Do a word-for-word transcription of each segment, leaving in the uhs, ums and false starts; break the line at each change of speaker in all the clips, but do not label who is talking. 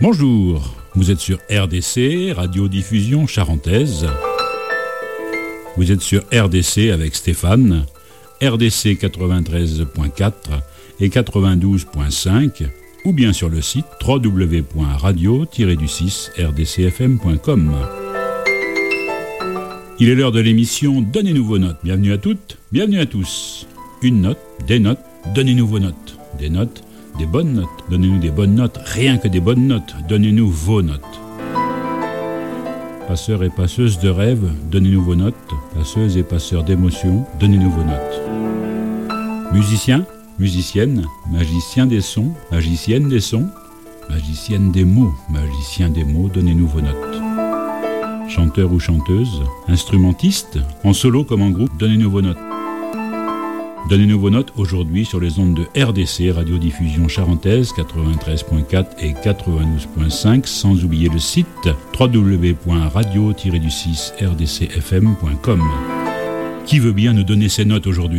Bonjour, vous êtes sur R D C, Radiodiffusion Charentaise. Vous êtes sur R D C avec Stéphane, R D C quatre-vingt-treize point quatre et quatre-vingt-douze point cinq, ou bien sur le site w w w point radio tiret du six r d c f m point com. Il est l'heure de l'émission Donnez-nous vos notes. Bienvenue à toutes, bienvenue à tous. Une note, des notes, donnez-nous vos notes. Des notes, des bonnes notes. Donnez-nous des bonnes notes, rien que des bonnes notes. Donnez-nous vos notes. Passeurs et passeuses de rêves, donnez-nous vos notes. Passeuses et passeurs d'émotions, donnez-nous vos notes. Musiciens, musiciennes, magiciens des sons, magiciennes des sons, magiciennes des mots, magiciens des mots, donnez-nous vos notes. Chanteurs ou chanteuses, instrumentistes, en solo comme en groupe, donnez-nous vos notes. Donnez-nous vos notes aujourd'hui sur les ondes de R D C, Radiodiffusion Charentaise, quatre-vingt-treize point quatre et quatre-vingt-douze point cinq, sans oublier le site w w w point radio tiret du six r d c f m point com. Qui veut bien nous donner ses notes aujourd'hui ?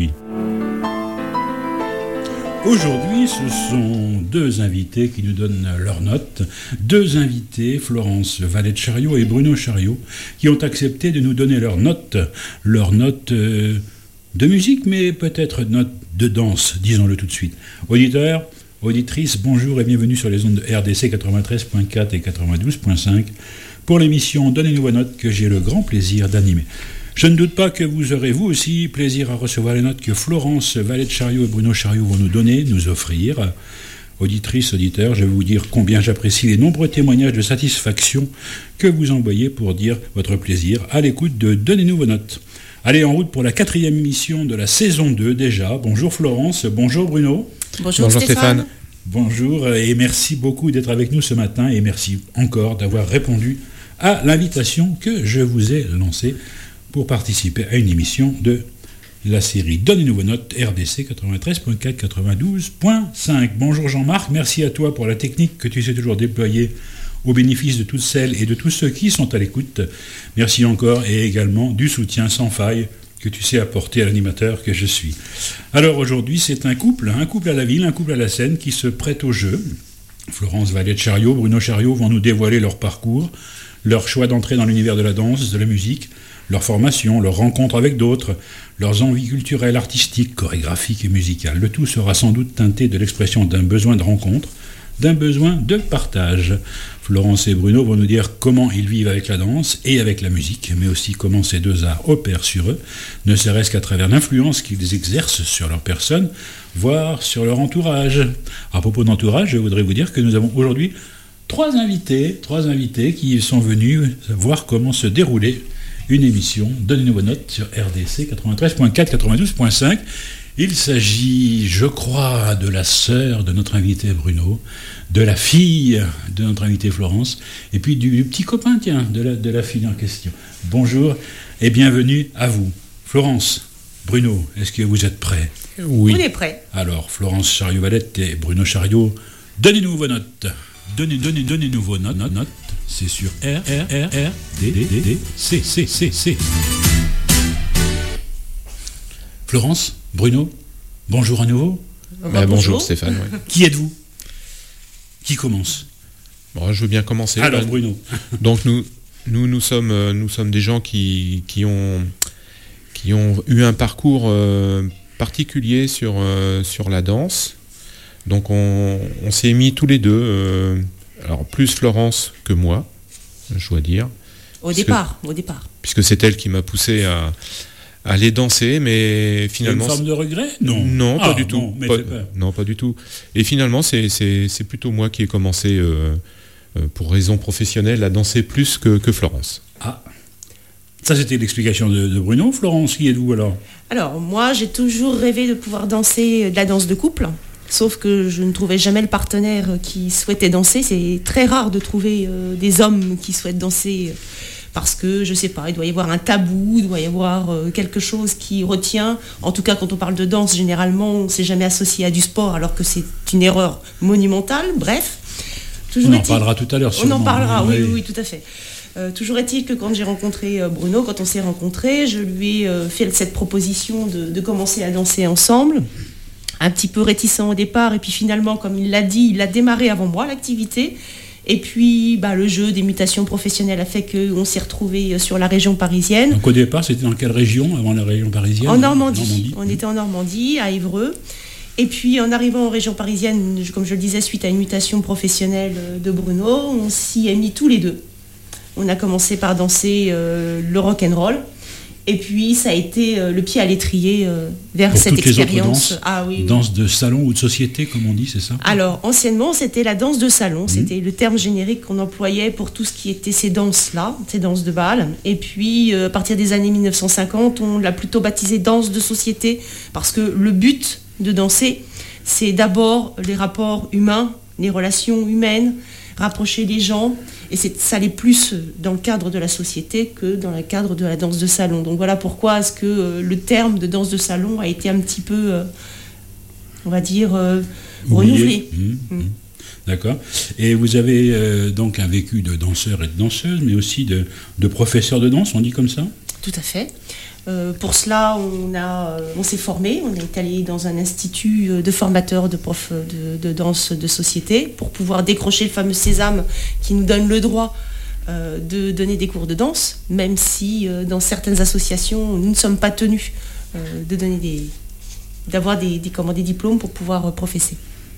Aujourd'hui, ce sont deux invités qui nous donnent leurs notes. Deux invités, Florence Valette-Chariot et Bruno Chariot, qui ont accepté de nous donner leurs notes. Leurs notes... Euh, de musique, mais peut-être note de danse, disons-le tout de suite. Auditeurs, auditrices, bonjour et bienvenue sur les ondes de R D C quatre-vingt-treize point quatre et quatre-vingt-douze point cinq pour l'émission Donnez-nous vos notes que j'ai le grand plaisir d'animer. Je ne doute pas que vous aurez vous aussi plaisir à recevoir les notes que Florence Valette-Chariot et Bruno Chariot vont nous donner, nous offrir. Auditrices, auditeurs, je vais vous dire combien j'apprécie les nombreux témoignages de satisfaction que vous envoyez pour dire votre plaisir à l'écoute de Donnez-nous vos notes. Allez, en route pour la quatrième émission de la saison deux déjà. Bonjour Florence, bonjour Bruno.
Bonjour, bonjour Stéphane. Stéphane.
Bonjour et merci beaucoup d'être avec nous ce matin et merci encore d'avoir répondu à l'invitation que je vous ai lancée pour participer à une émission de la série Donnez-nous vos notes R D C quatre-vingt-treize point quatre, quatre-vingt-douze point cinq. Bonjour Jean-Marc, merci à toi pour la technique que tu sais toujours déployer au bénéfice de toutes celles et de tous ceux qui sont à l'écoute. Merci encore et également du soutien sans faille que tu sais apporter à l'animateur que je suis. Alors aujourd'hui, c'est un couple, un couple à la ville, un couple à la scène qui se prête au jeu. Florence Valette-Chariot, Bruno Chariot vont nous dévoiler leur parcours, leur choix d'entrer dans l'univers de la danse, de la musique, leur formation, leur rencontre avec d'autres, leurs envies culturelles, artistiques, chorégraphiques et musicales. Le tout sera sans doute teinté de l'expression d'un besoin de rencontre, d'un besoin de partage. Florence et Bruno vont nous dire comment ils vivent avec la danse et avec la musique, mais aussi comment ces deux arts opèrent sur eux, ne serait-ce qu'à travers l'influence qu'ils exercent sur leur personne, voire sur leur entourage. À propos d'entourage, je voudrais vous dire que nous avons aujourd'hui trois invités, trois invités qui sont venus voir comment se déroulait une émission Donnez-nous vos notes sur R D C quatre-vingt-treize point quatre, quatre-vingt-douze point cinq. Il s'agit, je crois, de la sœur de notre invité Bruno, de la fille de notre invité Florence, et puis du, du petit copain, tiens, de la, de la fille en question. Bonjour et bienvenue à vous. Florence, Bruno, est-ce que vous êtes prêts ?
Oui. On est prêts.
Alors, Florence Chariot-Valette et Bruno Chariot, donnez-nous vos notes. Donnez, donnez, donnez-nous vos notes. notes, notes. C'est sur R, R, R, R, D, D, D, D, C, C, C, C. Florence, Bruno, bonjour à nouveau.
Bah, bah, bonjour.
bonjour Stéphane. Ouais.
Qui êtes-vous ? Qui commence ?
Bon, je veux bien commencer.
Alors
là.
Bruno.
Donc nous, nous, nous sommes, nous sommes des gens qui, qui ont, qui ont eu un parcours euh, particulier sur, euh, sur la danse. Donc on, on s'est mis tous les deux, euh, alors plus Florence que moi, je dois dire.
Au départ, que, au départ.
Puisque c'est elle qui m'a poussé à aller danser, mais finalement...
Une forme de regret ? Non.
Non,
ah,
pas du tout.
Non, mais
pas,
c'est pas...
non, pas du tout. Et finalement, c'est, c'est, c'est plutôt moi qui ai commencé, euh, euh, pour raison professionnelle, à danser plus que, que Florence.
Ah, ça c'était l'explication de, de Bruno. Florence, qui êtes-vous alors ?
Alors, moi, j'ai toujours rêvé de pouvoir danser de la danse de couple, sauf que je ne trouvais jamais le partenaire qui souhaitait danser. C'est très rare de trouver euh, des hommes qui souhaitent danser... Euh, parce que, je sais pas, il doit y avoir un tabou, il doit y avoir euh, quelque chose qui retient. En tout cas, quand on parle de danse, généralement, on ne s'est jamais associé à du sport, alors que c'est une erreur monumentale. Bref.
On en parlera tout à l'heure, sûrement.
On en parlera, oui, oui, oui, tout à fait. Euh, toujours est-il que quand j'ai rencontré euh, Bruno, quand on s'est rencontrés, je lui ai euh, fait cette proposition de, de commencer à danser ensemble. Un petit peu réticent au départ, et puis finalement, comme il l'a dit, il a démarré avant moi, l'activité. Et puis, bah, le jeu des mutations professionnelles a fait qu'on s'est retrouvé sur la région parisienne.
Donc au départ, c'était dans quelle région avant la région parisienne ?
En Normandie.
Normandie.
On était en Normandie, à Évreux. Et puis, en arrivant en région parisienne, comme je le disais, suite à une mutation professionnelle de Bruno, on s'y est mis tous les deux. On a commencé par danser euh, le rock'n'roll. Et puis, ça a été euh, le pied à l'étrier euh, vers
Pour
cette
toutes les
expérience.
autres danses,
ah oui, oui.
Danse de salon ou de société, comme on dit, c'est ça ?
Alors, anciennement, c'était la danse de salon.
Mmh.
C'était le terme générique qu'on employait pour tout ce qui était ces danses-là, ces danses de bal. Et puis, euh, à partir des années mille neuf cent cinquante, on l'a plutôt baptisé danse de société, parce que le but de danser, c'est d'abord les rapports humains, les relations humaines, rapprocher les gens, et c'est, ça allait plus dans le cadre de la société que dans le cadre de la danse de salon. Donc voilà pourquoi est-ce que euh, le terme de danse de salon a été un petit peu, euh, on va dire, euh, renouvelé.
Mmh, mmh. D'accord. Et vous avez euh, donc un vécu de danseur et de danseuse, mais aussi de, de professeur de danse, on dit comme ça ?
Tout à fait. Euh, pour cela, on, a, on s'est formé, on est allé dans un institut de formateurs de profs de, de danse de société pour pouvoir décrocher le fameux sésame qui nous donne le droit euh, de donner des cours de danse, même si euh, dans certaines associations, nous ne sommes pas tenus euh, de donner des, d'avoir des, des, comment, des diplômes pour pouvoir euh, professer.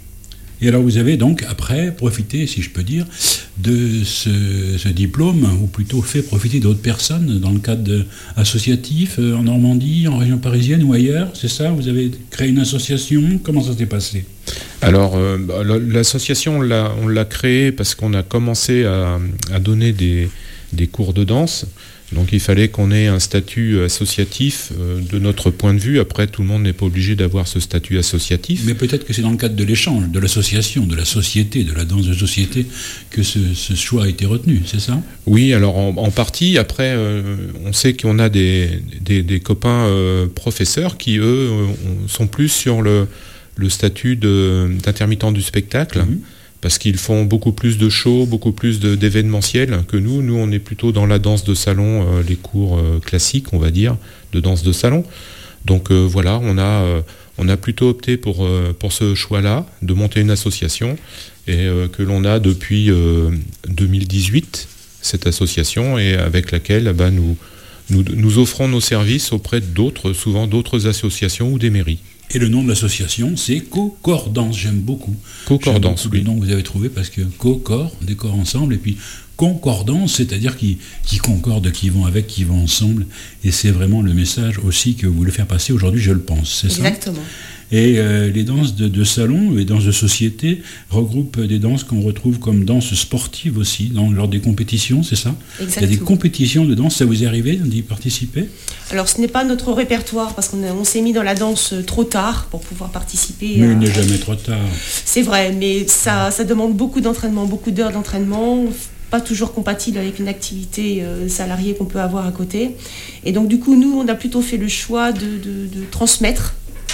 Et alors vous avez donc après profité, si je peux dire, de ce, ce diplôme, ou plutôt fait profiter d'autres personnes dans le cadre de, associatif, euh, en Normandie, en région parisienne ou ailleurs, c'est ça ? Vous avez créé une association ? Comment ça s'est passé ?
Alors euh, l'association, on l'a, on l'a créée parce qu'on a commencé à, à donner des, des cours de danse. Donc il fallait qu'on ait un statut associatif euh, de notre point de vue. Après, tout le monde n'est pas obligé d'avoir ce statut associatif.
Mais peut-être que c'est dans le cadre de l'échange, de l'association, de la société, de la danse de société, que ce, ce choix a été retenu, c'est ça ?
Oui, alors en, en partie. Après, euh, on sait qu'on a des, des, des copains euh, professeurs qui, eux, sont plus sur le, le statut de, d'intermittent du spectacle. Mmh. Parce qu'ils font beaucoup plus de shows, beaucoup plus de, d'événementiels que nous. Nous, on est plutôt dans la danse de salon, euh, les cours euh, classiques, on va dire, de danse de salon. Donc euh, voilà, on a, euh, on a plutôt opté pour, euh, pour ce choix-là, de monter une association, et euh, que l'on a depuis euh, deux mille dix-huit, cette association, et avec laquelle bah, nous, nous, nous offrons nos services auprès d'autres, souvent d'autres associations ou des mairies.
Et le nom de l'association, c'est Cocordance. J'aime beaucoup.
Cocordance,
J'aime beaucoup
oui.
le nom que vous avez trouvé parce que co-corps, des corps ensemble, et puis concordance, c'est-à-dire qui, qui concordent, qui vont avec, qui vont ensemble. Et c'est vraiment le message aussi que vous voulez faire passer aujourd'hui, je le pense. C'est ça ?
Exactement.
Et euh, les danses de, de salon, les danses de société regroupent des danses qu'on retrouve comme danses sportives aussi, dans, lors des compétitions, c'est ça ?
Exactement.
Il y a des compétitions de danse, ça vous est arrivé d'y participer ?
Alors ce n'est pas notre répertoire parce qu'on a, on s'est mis dans la danse trop tard pour pouvoir participer.
Mais
à...
il n'est jamais trop tard.
C'est vrai, mais ça, ça demande beaucoup d'entraînement, beaucoup d'heures d'entraînement, pas toujours compatible avec une activité euh, salariée qu'on peut avoir à côté. Et donc du coup, nous, on a plutôt fait le choix de, de, de transmettre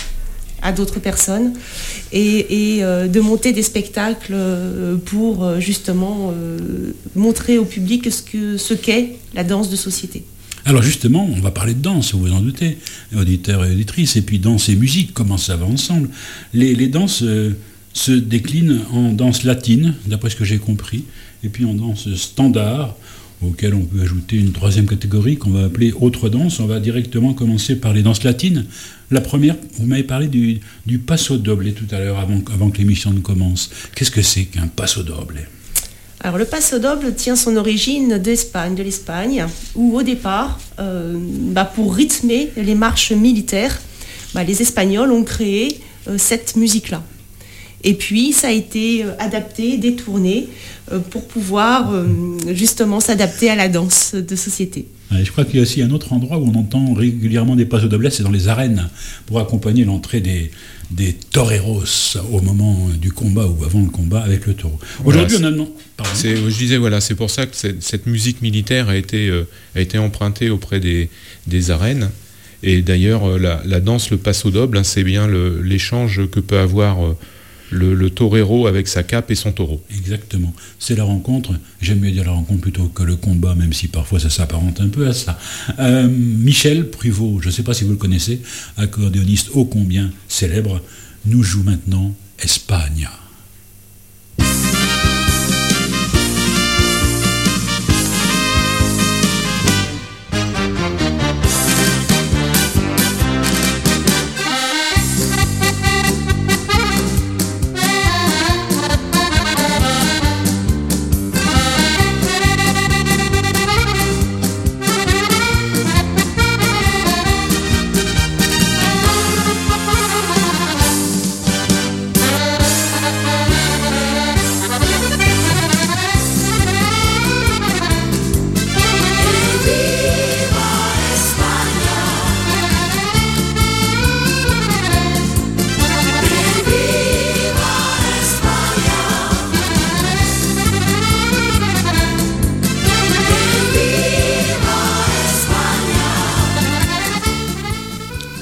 à d'autres personnes et, et euh, de monter des spectacles euh, pour euh, justement euh, montrer au public ce, que, ce qu'est la danse de société.
Alors justement, on va parler de danse, vous vous en doutez, auditeurs et auditrices, et puis danse et musique, comment ça va ensemble. Les, les danses euh, se déclinent en danse latine, d'après ce que j'ai compris, et puis en danse standard, auquel on peut ajouter une troisième catégorie qu'on va appeler autre danse. On va directement commencer par les danses latines. La première, vous m'avez parlé du, du paso doble tout à l'heure, avant, avant que l'émission ne commence. Qu'est-ce que c'est qu'un paso doble ?
Alors le paso doble tient son origine d'Espagne, de l'Espagne, où au départ, euh, bah, pour rythmer les marches militaires, bah, les Espagnols ont créé euh, cette musique-là. Et puis ça a été euh, adapté, détourné, euh, pour pouvoir euh, justement s'adapter à la danse de société.
Ouais, je crois qu'il y a aussi un autre endroit où on entend régulièrement des paso dobles, c'est dans les arènes, pour accompagner l'entrée des, des toreros au moment du combat ou avant le combat avec le taureau. Aujourd'hui,
voilà,
on a... Non, pardon.
C'est, je disais, voilà, c'est pour ça que cette, cette musique militaire a été, euh, a été empruntée auprès des, des arènes. Et d'ailleurs, euh, la, la danse, le paso doble, hein, c'est bien le, l'échange que peut avoir... Euh, Le, le torero avec sa cape et son taureau.
Exactement. C'est la rencontre, j'aime mieux dire la rencontre plutôt que le combat, même si parfois ça s'apparente un peu à ça. Euh, Michel Pruvot, je ne sais pas si vous le connaissez, accordéoniste ô combien célèbre, nous joue maintenant Espagne.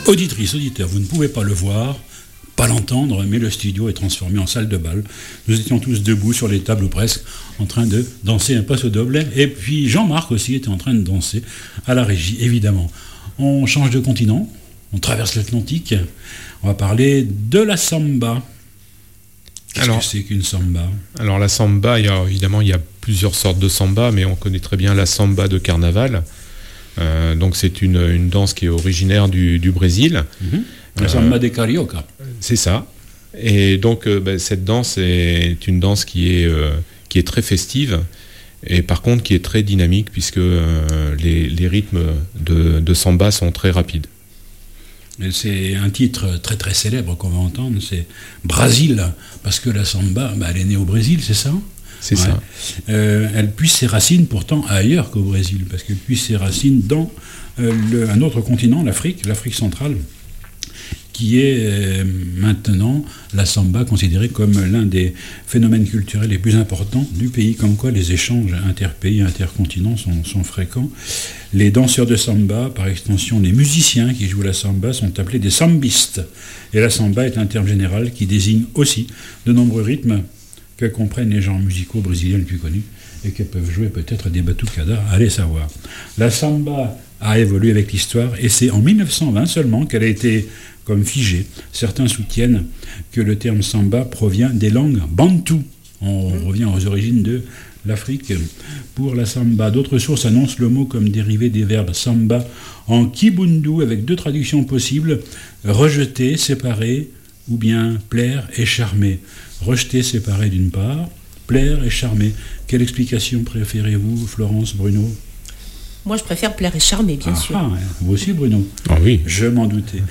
Auditrices, auditeurs, vous ne pouvez pas le voir, pas l'entendre, mais le studio est transformé en salle de bal. Nous étions tous debout sur les tables ou presque, en train de danser un passo doble. Et puis Jean-Marc aussi était en train de danser à la régie, évidemment. On change de continent, on traverse l'Atlantique, on va parler de la samba. Qu'est-ce alors, que c'est qu'une samba?
Alors la samba, il y a, évidemment, il y a plusieurs sortes de samba, mais on connaît très bien la samba de carnaval. Euh, donc c'est une, une danse qui est originaire du, du Brésil.
Mm-hmm. La samba euh, des carioca.
C'est ça. Et donc euh, ben, cette danse est une danse qui est, euh, qui est très festive et par contre qui est très dynamique puisque euh, les, les rythmes de, de samba sont très rapides.
Et c'est un titre très très célèbre qu'on va entendre, c'est Brasil, parce que la samba, ben, elle est née au Brésil, c'est ça ?
C'est ouais. ça.
Euh, elle puise ses racines pourtant ailleurs qu'au Brésil, parce qu'elle puise ses racines dans euh, le, un autre continent, l'Afrique, l'Afrique centrale, qui est euh, maintenant la samba considérée comme l'un des phénomènes culturels les plus importants du pays, comme quoi les échanges interpays, intercontinents sont, sont fréquents. Les danseurs de samba, par extension les musiciens qui jouent la samba, sont appelés des sambistes. Et la samba est un terme général qui désigne aussi de nombreux rythmes que comprennent les genres musicaux brésiliens les plus connus et que peuvent jouer peut-être des batucadas, allez savoir. La samba a évolué avec l'histoire et c'est en mille neuf cent vingt seulement qu'elle a été comme figée. Certains soutiennent que le terme samba provient des langues bantoues. On revient aux origines de l'Afrique pour la samba. D'autres sources annoncent le mot comme dérivé des verbes samba en kibundu avec deux traductions possibles, rejeter, séparer ou bien plaire et charmer. Rejeter, séparer d'une part, plaire et charmer. Quelle explication préférez-vous, Florence, Bruno ?
Moi, je préfère plaire et charmer, bien
ah,
sûr.
Ah, vous aussi, Bruno ?
Ah oui.
Je m'en doutais.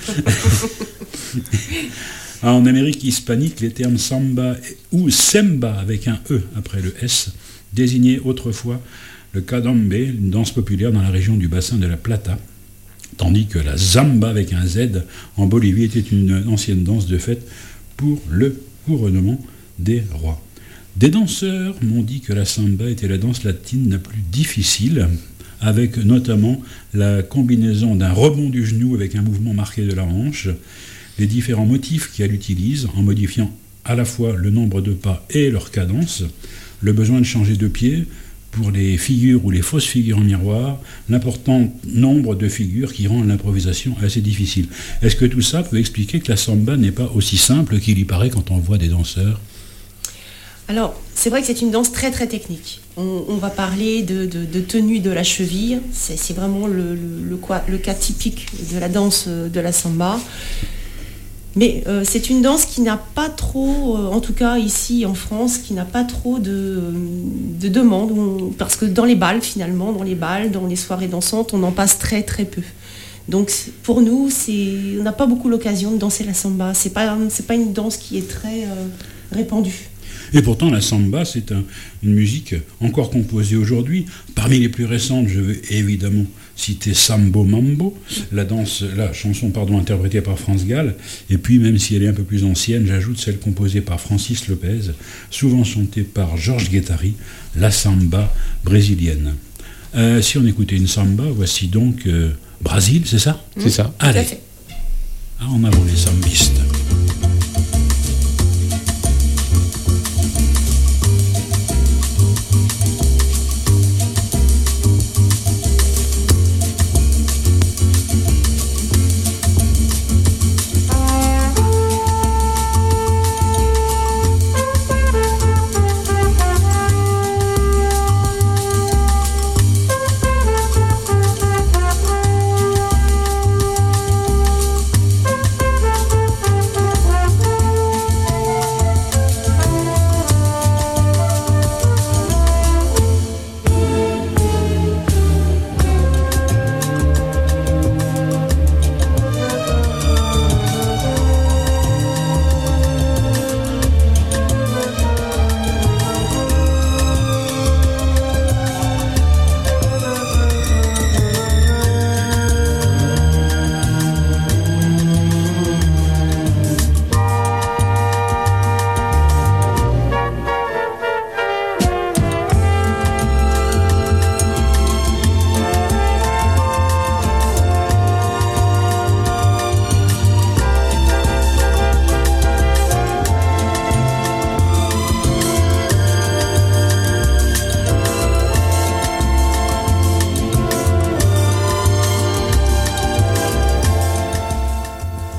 En Amérique hispanique, les termes samba ou semba, avec un E après le S, désignaient autrefois le candombe, une danse populaire dans la région du bassin de la Plata, tandis que la zamba, avec un Z, en Bolivie, était une ancienne danse de fête pour le couronnement des rois. Des danseurs m'ont dit que la samba était la danse latine la plus difficile, avec notamment la combinaison d'un rebond du genou avec un mouvement marqué de la hanche, les différents motifs qu'elle utilise en modifiant à la fois le nombre de pas et leur cadence, le besoin de changer de pied pour les figures ou les fausses figures en miroir, l'important nombre de figures qui rend l'improvisation assez difficile. Est-ce que tout ça peut expliquer que la samba n'est pas aussi simple qu'il y paraît quand on voit des danseurs ?
Alors, c'est vrai que c'est une danse très très technique. On, on va parler de, de, de tenue de la cheville, c'est, c'est vraiment le, le, le, le cas typique de la danse de la samba. Mais euh, c'est une danse qui n'a pas trop, euh, en tout cas ici en France, qui n'a pas trop de, de demandes, on, parce que dans les bals finalement, dans les bals, dans les soirées dansantes, on en passe très très peu. Donc pour nous, c'est, on n'a pas beaucoup l'occasion de danser la samba. C'est pas, c'est pas une danse qui est très euh, répandue.
Et pourtant, la samba, c'est un, une musique encore composée aujourd'hui. Parmi les plus récentes, je veux évidemment citer Sambo Mambo, la danse, la chanson pardon, interprétée par France Gall. Et puis, même si elle est un peu plus ancienne, j'ajoute celle composée par Francis Lopez, souvent chantée par Georges Guettari, la samba brésilienne. Euh, si on écoutait une samba, voici donc euh, Brasil, c'est ça ?
mmh, C'est ça.
Allez, ah, en avant les sambistes.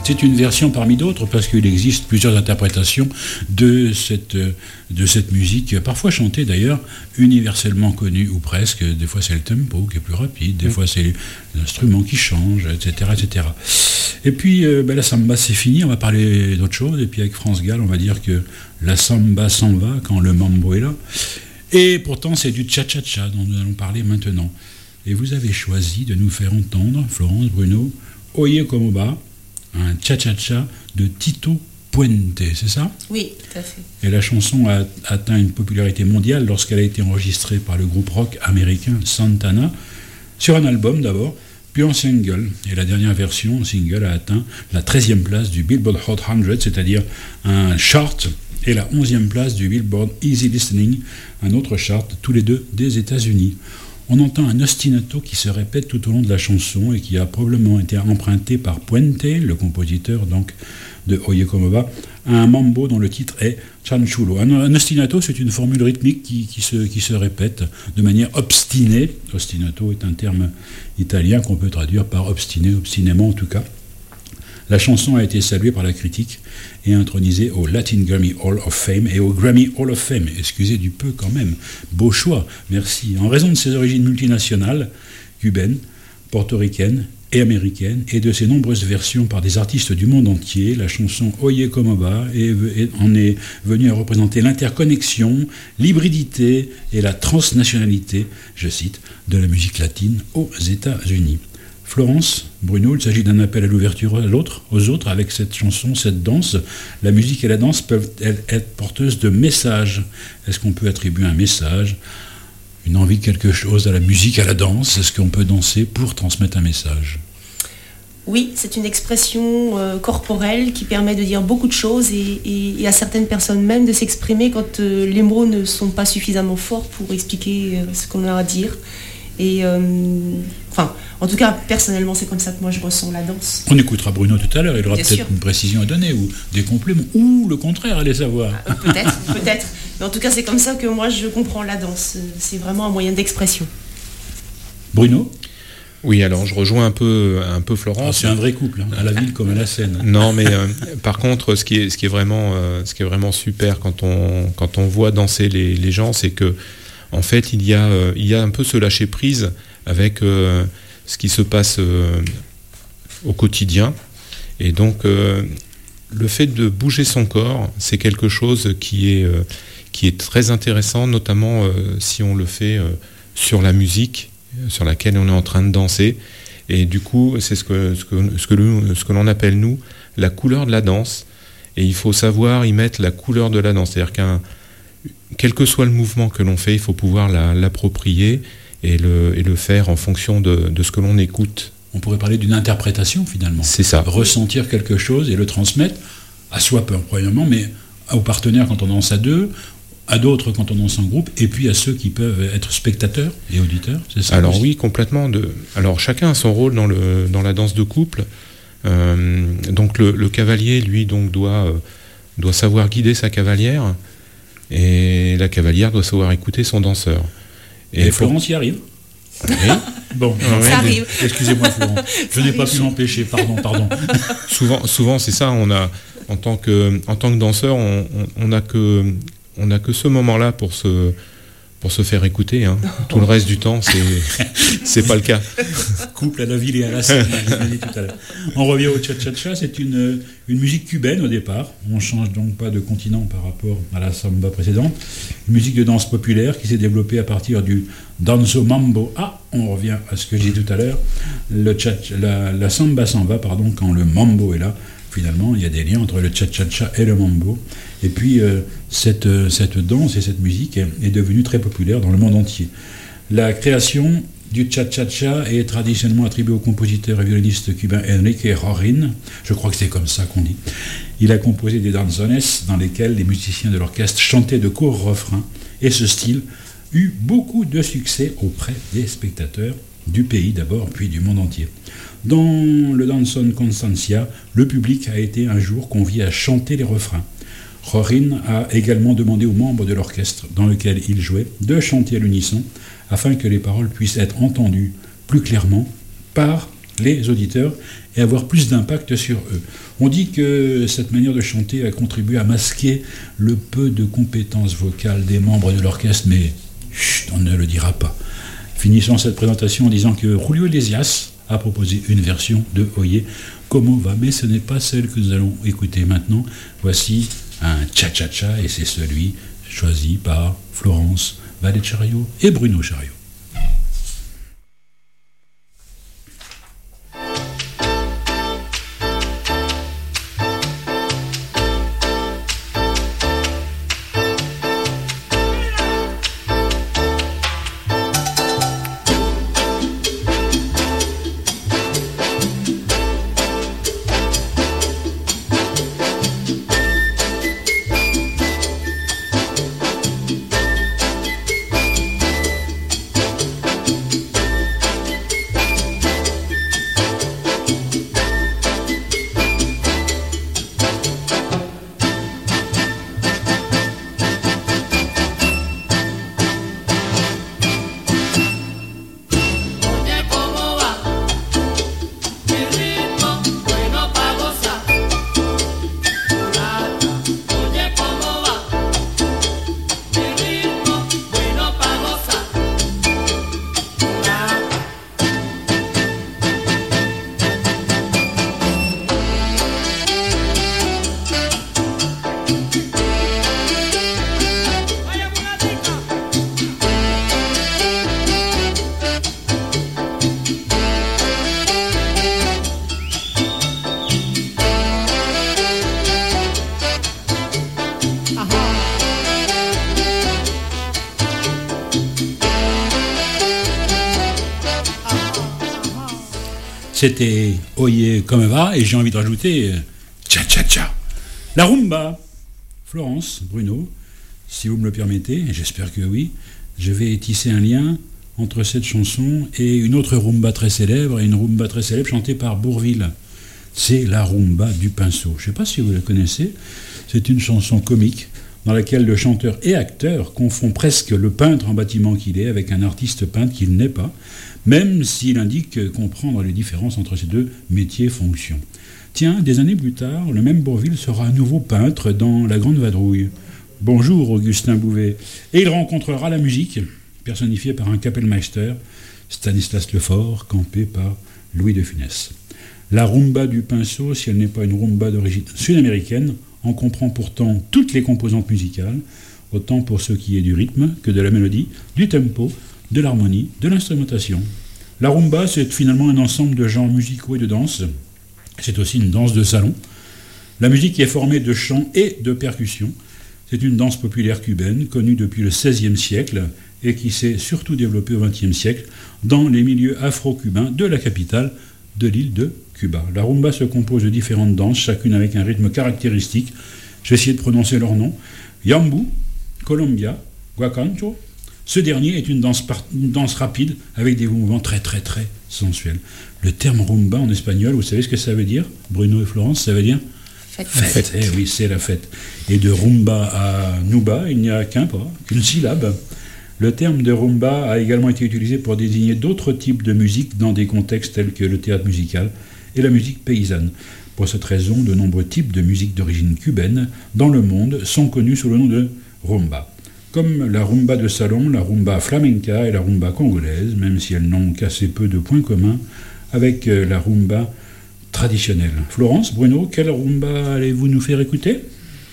C'est une version parmi d'autres parce qu'il existe plusieurs interprétations de cette, de cette musique, parfois chantée d'ailleurs, universellement connue ou presque. Des fois c'est le tempo qui est plus rapide, des mmh. fois c'est l'instrument qui change, et cetera et cetera. Et puis euh, ben, la samba c'est fini, on va parler d'autre chose. Et puis avec France Gall, on va dire que la samba s'en va quand le mambo est là. Et pourtant c'est du cha-cha-cha dont nous allons parler maintenant. Et vous avez choisi de nous faire entendre, Florence, Bruno, Oye Como Va, un cha-cha-cha de Tito Puente, c'est ça ?
Oui, tout à fait.
Et la chanson a atteint une popularité mondiale lorsqu'elle a été enregistrée par le groupe rock américain Santana, sur un album d'abord, puis en single. Et la dernière version en single a atteint la treizième place du Billboard Hot cent, c'est-à-dire un chart, et la onzième place du Billboard Easy Listening, un autre chart, tous les deux des États-Unis. On entend un ostinato qui se répète tout au long de la chanson et qui a probablement été emprunté par Puente, le compositeur donc de Oye Como Va, à un mambo dont le titre est Chanchulo. Un, un ostinato, c'est une formule rythmique qui, qui, se, qui se répète de manière obstinée. Ostinato est un terme italien qu'on peut traduire par obstiné, obstinément en tout cas. La chanson a été saluée par la critique et intronisée au Latin Grammy Hall of Fame et au Grammy Hall of Fame. Excusez du peu quand même. Beau choix, merci. En raison de ses origines multinationales, cubaines, portoricaines et américaines, et de ses nombreuses versions par des artistes du monde entier, la chanson Oye Como Va en est venue à représenter l'interconnexion, l'hybridité et la transnationalité, je cite, de la musique latine aux États-Unis. Florence, Bruno, il s'agit d'un appel à l'ouverture à l'autre, aux autres avec cette chanson, cette danse. La musique et la danse peuvent être porteuses de messages. Est-ce qu'on peut attribuer un message, une envie de quelque chose à la musique, à la danse ? Est-ce qu'on peut danser pour transmettre un message ?
Oui, c'est une expression euh, corporelle qui permet de dire beaucoup de choses et, et, et à certaines personnes même de s'exprimer quand euh, les mots ne sont pas suffisamment forts pour expliquer euh, ce qu'on a à dire. Et euh, enfin, en tout cas, personnellement, c'est comme ça que moi je ressens la danse.
On écoutera Bruno tout à l'heure, il aura
Bien
peut-être
sûr.
une précision à donner, ou des compléments, ou le contraire, allez savoir.
Euh, peut-être, peut-être. Mais en tout cas, c'est comme ça que moi je comprends la danse. C'est vraiment un moyen d'expression.
Bruno ?
Oui, alors je rejoins un peu, un peu Florence.
Ah, c'est un vrai couple, hein, à la ville comme à la scène.
Non, mais euh, par contre, ce qui est, ce qui est vraiment, euh, ce qui est vraiment super quand on, quand on voit danser les, les gens, c'est que en fait, il y a, euh, il y a un peu ce lâcher prise avec euh, ce qui se passe euh, au quotidien. Et donc, euh, le fait de bouger son corps, c'est quelque chose qui est, euh, qui est très intéressant, notamment euh, si on le fait euh, sur la musique, sur laquelle on est en train de danser. Et du coup, c'est ce que, ce que, ce que, le, ce que l'on appelle, nous, la couleur de la danse. Et il faut savoir y mettre la couleur de la danse. C'est-à-dire qu'un quel que soit le mouvement que l'on fait, il faut pouvoir la, l'approprier et le, et le faire en fonction de, de ce que l'on écoute.
On pourrait parler d'une interprétation finalement.
C'est ça.
Ressentir quelque chose et le transmettre à soi premièrement, mais aux partenaires quand on danse à deux, à d'autres quand on danse en groupe, et puis à ceux qui peuvent être spectateurs et auditeurs. C'est ça.
Alors
aussi.
Oui, complètement. De... Alors chacun a son rôle dans, le, dans la danse de couple. Euh, donc le, le cavalier, lui, donc doit, euh, doit savoir guider sa cavalière. Et la cavalière doit savoir écouter son danseur.
Et, et Florence y arrive.
Oui.
Bon,
ça ouais, arrive.
Excusez-moi Florence, je n'ai pas pu m'empêcher, pardon, pardon.
Souvent, souvent c'est ça, on a, en tant que, en tant que danseur, on, on, on a que, on a que ce moment-là pour se, pour se faire écouter. Hein. Tout le reste du temps, c'est, c'est pas le cas.
Couple à la ville et à la scène, je l'ai dit tout à l'heure. On revient au cha-cha-cha, c'est une, une musique cubaine au départ. On ne change donc pas de continent par rapport à la samba précédente. Une musique de danse populaire qui s'est développée à partir du danzo mambo. Ah, on revient à ce que j'ai dit tout à l'heure. Le cha, la, la samba s'en va, pardon, quand le mambo est là. Finalement, il y a des liens entre le cha-cha-cha et le mambo. Et puis, euh, cette, euh, cette danse et cette musique est, est devenue très populaire dans le monde entier. La création du cha-cha-cha est traditionnellement attribuée au compositeur et violoniste cubain Enrique Jorrin. Je crois que c'est comme ça qu'on dit. Il a composé des danzones dans lesquelles les musiciens de l'orchestre chantaient de courts refrains. Et ce style eut beaucoup de succès auprès des spectateurs du pays d'abord, puis du monde entier. Dans le Danzón Constancia, le public a été un jour convié à chanter les refrains. Jorrin a également demandé aux membres de l'orchestre dans lequel il jouait de chanter à l'unisson afin que les paroles puissent être entendues plus clairement par les auditeurs et avoir plus d'impact sur eux. On dit que cette manière de chanter a contribué à masquer le peu de compétences vocales des membres de l'orchestre, mais chut, on ne le dira pas. Finissons cette présentation en disant que Julio Iglesias a proposé une version de Oye Como Va, mais ce n'est pas celle que nous allons écouter maintenant. Voici un cha-cha-cha, et c'est celui choisi par Florence Vallet-Chariot et Bruno Chariot. C'était Oye Como Va, et j'ai envie de rajouter cha-cha-cha. La rumba. Florence, Bruno, si vous me le permettez, et j'espère que oui, je vais tisser un lien entre cette chanson et une autre rumba très célèbre, et une rumba très célèbre chantée par Bourvil. C'est la rumba du pinceau. Je ne sais pas si vous la connaissez. C'est une chanson comique dans laquelle le chanteur et acteur confond presque le peintre en bâtiment qu'il est avec un artiste peintre qu'il n'est pas, même s'il indique comprendre les différences entre ces deux métiers-fonctions. Tiens, des années plus tard, le même Bourvil sera à nouveau peintre dans La Grande Vadrouille. Bonjour Augustin Bouvet. Et il rencontrera la musique, personnifiée par un Kapellmeister, Stanislas Lefort, campé par Louis de Funès. La rumba du pinceau, si elle n'est pas une rumba d'origine sud-américaine, en comprend pourtant toutes les composantes musicales, autant pour ce qui est du rythme que de la mélodie, du tempo, de l'harmonie, de l'instrumentation. La rumba, c'est finalement un ensemble de genres musicaux et de danse. C'est aussi une danse de salon. La musique est formée de chants et de percussions. C'est une danse populaire cubaine, connue depuis le seizième siècle et qui s'est surtout développée au vingtième siècle dans les milieux afro-cubains de la capitale de l'île de Cuba. La rumba se compose de différentes danses, chacune avec un rythme caractéristique. J'ai essayé de prononcer leurs noms. Yambu, Colombia, Guacancho. Ce dernier est une danse, par... une danse rapide avec des mouvements très très très sensuels. Le terme rumba en espagnol, vous savez ce que ça veut dire, Bruno et Florence? Ça veut dire
fête.
Fête. fête. Eh oui, c'est la fête. Et de rumba à nuba, il n'y a qu'un pas, qu'une syllabe. Le terme de rumba a également été utilisé pour désigner d'autres types de musique dans des contextes tels que le théâtre musical et la musique paysanne. Pour cette raison, de nombreux types de musique d'origine cubaine dans le monde sont connus sous le nom de rumba. Comme la rumba de salon, la rumba flamenca et la rumba congolaise, même si elles n'ont qu'assez peu de points communs avec la rumba traditionnelle. Florence, Bruno, quelle rumba allez-vous nous faire écouter?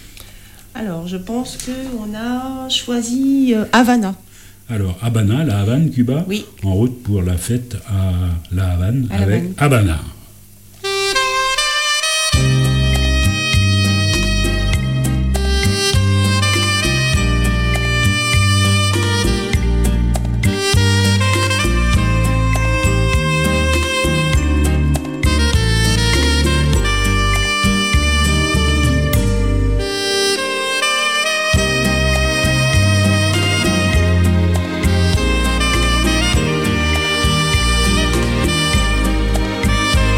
Alors, je pense qu'on a choisi euh, Havana.
Alors, Habana, la Havane, Cuba,
oui.
En route pour la fête à la Havane
à
avec
la
Habana.
Thank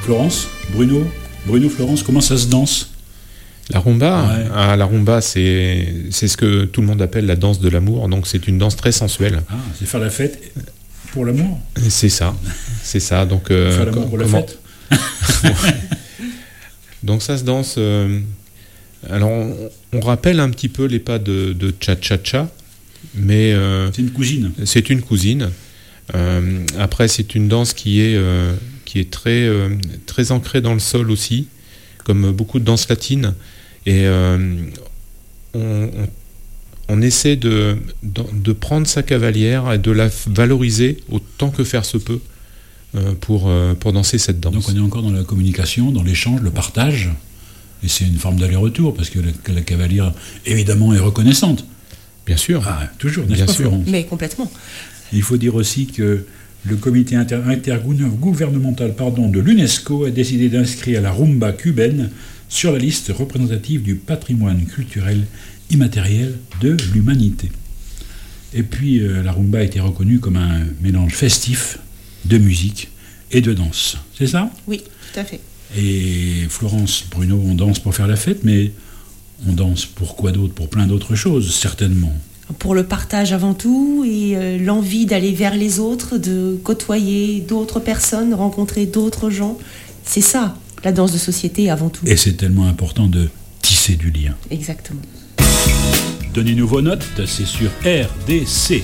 Florence, Bruno, Bruno, Florence, comment ça se danse?
La rumba,
ouais.
ah, la rumba, c'est, c'est ce que tout le monde appelle la danse de l'amour, donc c'est une danse très sensuelle.
Ah, c'est faire la fête pour l'amour?
C'est ça, c'est ça. Donc, euh,
faire l'amour pour la
comment...
fête.
Donc ça se danse... Euh... Alors, on, on rappelle un petit peu les pas de, de cha-cha-cha, mais... Euh,
c'est une cousine.
C'est une cousine. Euh, après, c'est une danse qui est, euh, qui est très, euh, très ancrée dans le sol aussi, comme beaucoup de danses latines. Et euh, on, on, on essaie de, de, de prendre sa cavalière et de la valoriser autant que faire se peut euh, pour, euh, pour danser cette danse.
Donc on est encore dans la communication, dans l'échange, le partage. Et c'est une forme d'aller-retour, parce que la, que la cavalière, évidemment, est reconnaissante.
Bien sûr.
Ah, toujours, n'est-ce
Bien
pas,
sûr.
Florence?
Mais complètement.
Il faut dire aussi que le comité inter- intergouvernemental pardon, de l'UNESCO a décidé d'inscrire la rumba cubaine sur la liste représentative du patrimoine culturel immatériel de l'humanité. Et puis, euh, la rumba a été reconnue comme un mélange festif de musique et de danse. C'est ça?
Oui, tout à fait.
Et Florence, Bruno, on danse pour faire la fête, mais on danse pour quoi d'autre? Pour plein d'autres choses, certainement.
Pour le partage avant tout et euh, l'envie d'aller vers les autres, de côtoyer d'autres personnes, rencontrer d'autres gens. C'est ça, la danse de société avant tout.
Et c'est tellement important de tisser du lien.
Exactement.
Donnez-nous vos notes, c'est sur R D C.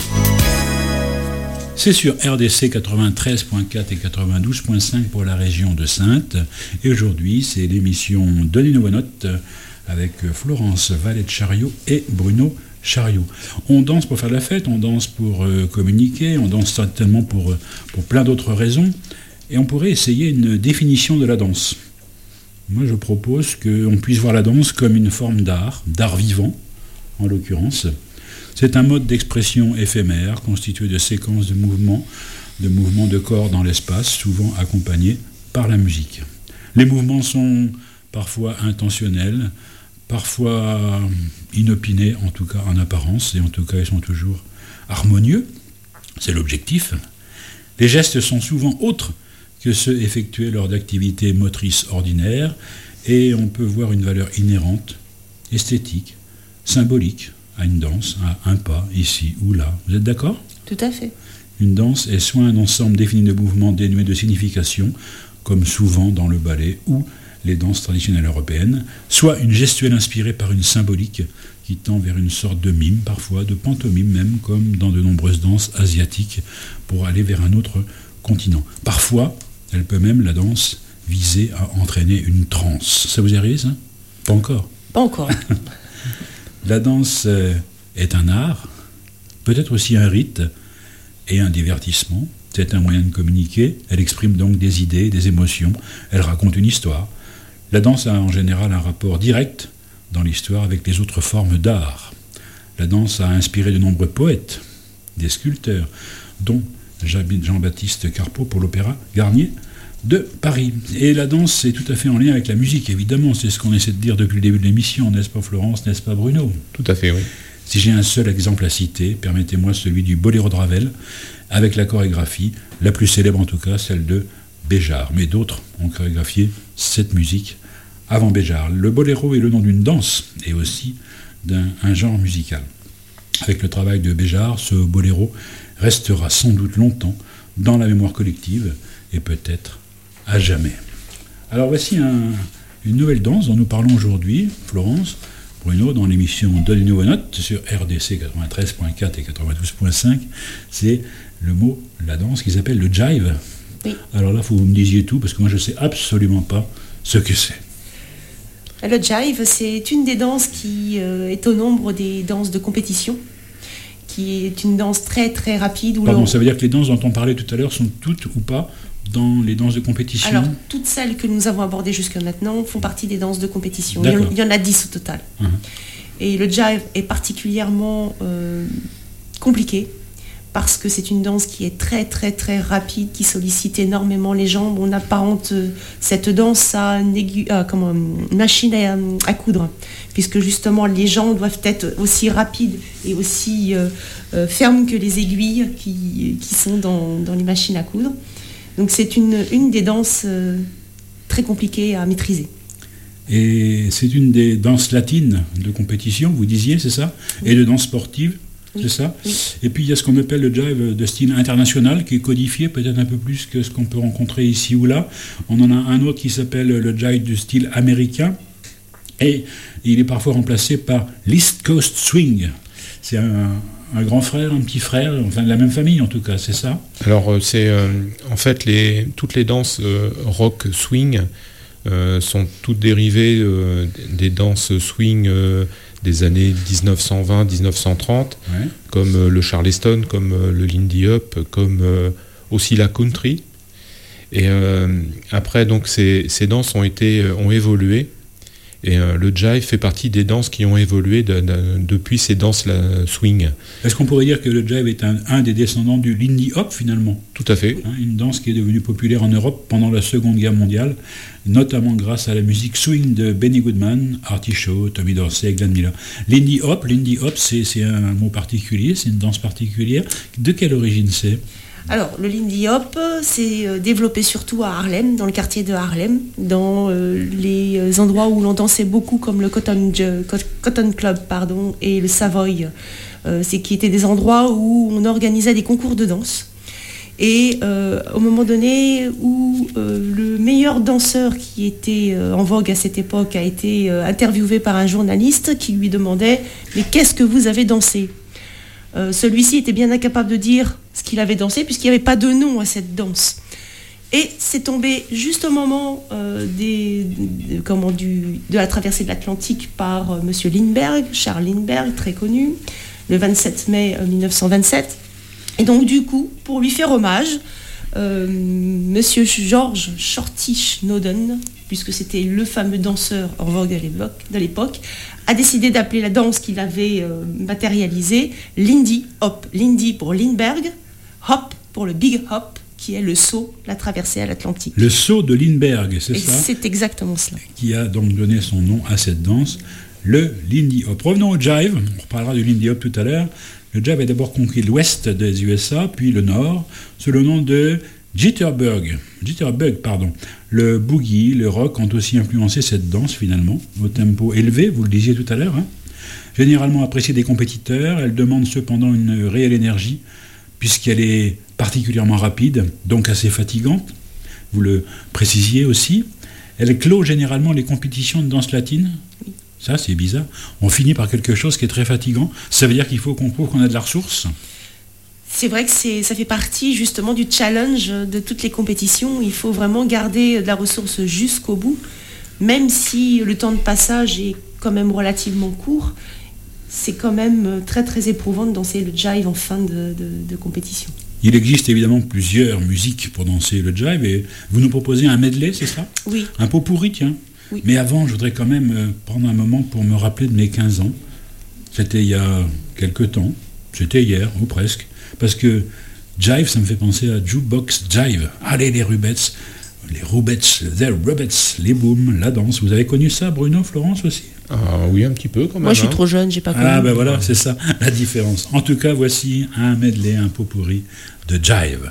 C'est sur R D C quatre-vingt-treize virgule quatre et quatre-vingt-douze virgule cinq pour la région de Saintes. Et aujourd'hui, c'est l'émission Donnez-nous vos notes avec Florence Vallet-Chariot et Bruno Chariot. On danse pour faire la fête, on danse pour euh, communiquer, on danse certainement pour, euh, pour plein d'autres raisons. Et on pourrait essayer une définition de la danse. Moi, je propose qu'on puisse voir la danse comme une forme d'art, d'art vivant, en l'occurrence. C'est un mode d'expression éphémère, constitué de séquences de mouvements, de mouvements de corps dans l'espace, souvent accompagnés par la musique. Les mouvements sont parfois intentionnels, parfois inopinés, en tout cas en apparence, et en tout cas ils sont toujours harmonieux, c'est l'objectif. Les gestes sont souvent autres que ceux effectués lors d'activités motrices ordinaires, et on peut voir une valeur inhérente, esthétique, symbolique, à une danse, à un pas, ici ou là. Vous êtes d'accord?
Tout à fait.
Une danse est soit un ensemble défini de mouvements dénués de signification, comme souvent dans le ballet ou les danses traditionnelles européennes, soit une gestuelle inspirée par une symbolique qui tend vers une sorte de mime, parfois de pantomime même, comme dans de nombreuses danses asiatiques, pour aller vers un autre continent. Parfois, elle peut même, la danse, viser à entraîner une transe. Ça vous arrive, ça? Pas encore.
Pas encore.
La danse est un art, peut-être aussi un rite et un divertissement. C'est un moyen de communiquer. Elle exprime donc des idées, des émotions. Elle raconte une histoire. La danse a en général un rapport direct dans l'histoire avec les autres formes d'art. La danse a inspiré de nombreux poètes, des sculpteurs, dont Jean-Baptiste Carpeaux pour l'Opéra Garnier de Paris. Et la danse est tout à fait en lien avec la musique, évidemment. C'est ce qu'on essaie de dire depuis le début de l'émission, n'est-ce pas Florence, n'est-ce pas Bruno?
Tout à fait, oui.
Si j'ai un seul exemple à citer, permettez-moi celui du Boléro de Ravel, avec la chorégraphie, la plus célèbre en tout cas, celle de Béjart. Mais d'autres ont chorégraphié cette musique avant Béjart. Le boléro est le nom d'une danse et aussi d'un un genre musical. Avec le travail de Béjart, ce boléro restera sans doute longtemps dans la mémoire collective et peut-être à jamais. Alors voici un, une nouvelle danse dont nous parlons aujourd'hui, Florence, Bruno, dans l'émission Donnez-nous vos notes sur R D C quatre-vingt-treize virgule quatre et quatre-vingt-douze virgule cinq. C'est le mot, la danse qui s'appelle le jive.
Oui.
Alors là, il faut que vous me disiez tout, parce que moi je ne sais absolument pas ce que c'est.
Le jive, c'est une des danses qui euh, est au nombre des danses de compétition, qui est une danse très très rapide. Où
Pardon,
l'on...
ça veut dire que les danses dont on parlait tout à l'heure sont toutes ou pas dans les danses de compétition?
Alors, toutes celles que nous avons abordées jusqu'à maintenant font partie des danses de compétition. Il y, en, il y en a dix au total. Uh-huh. Et le jive est particulièrement euh, compliqué, parce que c'est une danse qui est très très très rapide, qui sollicite énormément les jambes. On apparente euh, cette danse à une, aigu... ah, comment, une machine à, à coudre, puisque justement les jambes doivent être aussi rapides et aussi euh, euh, fermes que les aiguilles qui, qui sont dans, dans les machines à coudre. Donc c'est une, une des danses euh, très compliqué à maîtriser.
Et c'est une des danses latines de compétition, vous disiez, c'est ça? Oui. Et de danse sportive, oui. C'est ça? Oui. Et puis il y a ce qu'on appelle le jive de style international, qui est codifié peut-être un peu plus que ce qu'on peut rencontrer ici ou là. On en a un autre qui s'appelle le jive de style américain, et il est parfois remplacé par l'East Coast Swing. C'est un, un grand frère, un petit frère, enfin de la même famille en tout cas, c'est ça?
Alors c'est euh, en fait les, toutes les danses euh, rock swing Euh, sont toutes dérivées euh, des danses swing euh, des années dix-neuf cent vingt dix-neuf cent trente, ouais. Comme euh, le charleston, comme euh, le lindy hop, comme euh, aussi la country. Et euh, après, donc ces, ces danses ont été euh, ont évolué. Et euh, le jive fait partie des danses qui ont évolué de, de, depuis ces danses la swing.
Est-ce qu'on pourrait dire que le jive est un, un des descendants du lindy hop finalement?
Tout à fait.
Hein, une danse qui est devenue populaire en Europe pendant la Seconde Guerre mondiale, notamment grâce à la musique swing de Benny Goodman, Artie Shaw, Tommy Dorsey, Glenn Miller. Lindy hop, lindy hop, c'est, c'est un mot particulier, c'est une danse particulière. De quelle origine c'est?
Alors, le Lindy Hop, c'est développé surtout à Harlem, dans le quartier de Harlem, dans euh, les endroits où l'on dansait beaucoup, comme le Cotton, Cotton Club pardon, et le Savoy. Euh, c'est qui étaient des endroits où on organisait des concours de danse. Et euh, au moment donné où euh, le meilleur danseur qui était euh, en vogue à cette époque a été euh, interviewé par un journaliste qui lui demandait « Mais qu'est-ce que vous avez dansé ?» Euh, celui-ci était bien incapable de dire ce qu'il avait dansé puisqu'il n'y avait pas de nom à cette danse. Et c'est tombé juste au moment euh, des, de, comment, du, de la traversée de l'Atlantique par euh, M. Lindbergh, Charles Lindbergh, très connu, le vingt-sept mai mille neuf cent vingt-sept. Et donc du coup, pour lui faire hommage, euh, M. George Shorty Snowden, puisque c'était le fameux danseur en vogue de l'époque, a décidé d'appeler la danse qu'il avait euh, matérialisée Lindy Hop. Lindy pour Lindbergh, Hop pour le Big Hop, qui est le saut, la traversée à l'Atlantique.
Le saut de Lindbergh, c'est
Et
ça?
C'est exactement cela.
Qui a donc donné son nom à cette danse, le Lindy Hop. Revenons au jive, on reparlera du Lindy Hop tout à l'heure. Le jive a d'abord conquis l'ouest des U S A, puis le nord, sous le nom de Jitterbug. Jitterbug, pardon. Le boogie, le rock ont aussi influencé cette danse finalement, au tempo élevé, vous le disiez tout à l'heure. Hein. Généralement appréciée des compétiteurs, elle demande cependant une réelle énergie, puisqu'elle est particulièrement rapide, donc assez fatigante. Vous le précisiez aussi. Elle clôt généralement les compétitions de danse latine. Ça, c'est bizarre. On finit par quelque chose qui est très fatigant. Ça veut dire qu'il faut qu'on prouve qu'on a de la ressource.
C'est vrai que c'est, ça fait partie justement du challenge de toutes les compétitions. Il faut vraiment garder de la ressource jusqu'au bout, même si le temps de passage est quand même relativement court. C'est quand même très très éprouvant de danser le jive en fin de, de, de compétition.
Il existe évidemment plusieurs musiques pour danser le jive et vous nous proposez un medley, c'est ça?
Oui.
Un pot-pourri, tiens. Oui. Mais avant, je voudrais quand même prendre un moment pour me rappeler de mes quinze ans. C'était il y a quelque temps, c'était hier ou presque. Parce que jive, ça me fait penser à jukebox jive. Allez les rubettes, les rubettes, les rubettes, les booms, la danse. Vous avez connu ça, Bruno, Florence aussi?
Ah oui, un petit peu quand même.
Moi, je suis
hein.
trop jeune, j'ai pas connu.
Ah ben voilà, c'est ça la différence. En tout cas, voici un medley, un pot pourri de jive.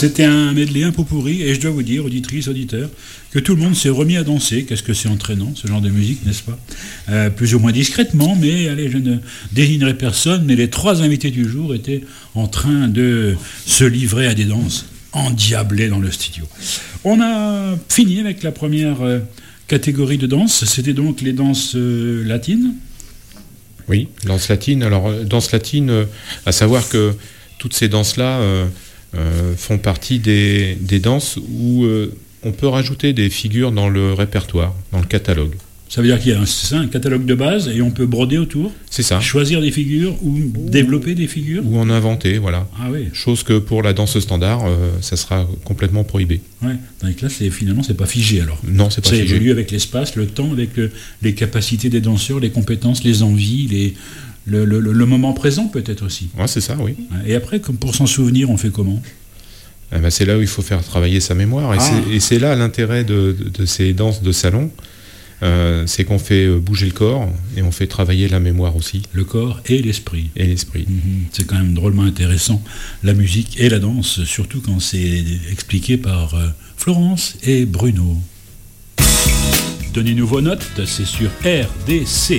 C'était un medley un peu pourri, et je dois vous dire, auditrices, auditeurs, que tout le monde s'est remis à danser. Qu'est-ce que c'est entraînant, ce genre de musique, n'est-ce pas? euh, Plus ou moins discrètement, mais allez, je ne désignerai personne, mais les trois invités du jour étaient en train de se livrer à des danses endiablées dans le studio. On a fini avec la première euh, catégorie de danse, c'était donc les danses euh, latines.
Oui, danse latine. Alors, danse latine, euh, à savoir que toutes ces danses-là euh, euh, font partie des, des danses où euh, on peut rajouter des figures dans le répertoire, dans le catalogue.
Ça veut dire qu'il y a un, c'est ça, un catalogue de base et on peut broder autour,
c'est ça.
Choisir des figures ou développer des figures.
Ou en inventer, voilà.
Ah oui.
Chose que pour la danse standard, euh, ça sera complètement prohibé.
Ouais. Donc là, c'est, finalement, c'est pas figé alors.
Non, c'est pas
ça
figé.
Ça évolue avec l'espace, le temps, avec le, les capacités des danseurs, les compétences, les envies, les, le, le, le moment présent peut-être aussi.
Ouais, c'est ça, oui.
Et après, comme pour s'en souvenir, on fait comment?
Eh ben, c'est là où il faut faire travailler sa mémoire. Et, ah. c'est, et c'est là l'intérêt de, de, de ces danses de salon. Euh, c'est qu'on fait bouger le corps et on fait travailler la mémoire aussi.
Le corps et l'esprit.
Et l'esprit.
Mmh, c'est quand même drôlement intéressant, la musique et la danse, surtout quand c'est expliqué par euh, Florence et Bruno. Donnez-nous vos notes, c'est sur R D C.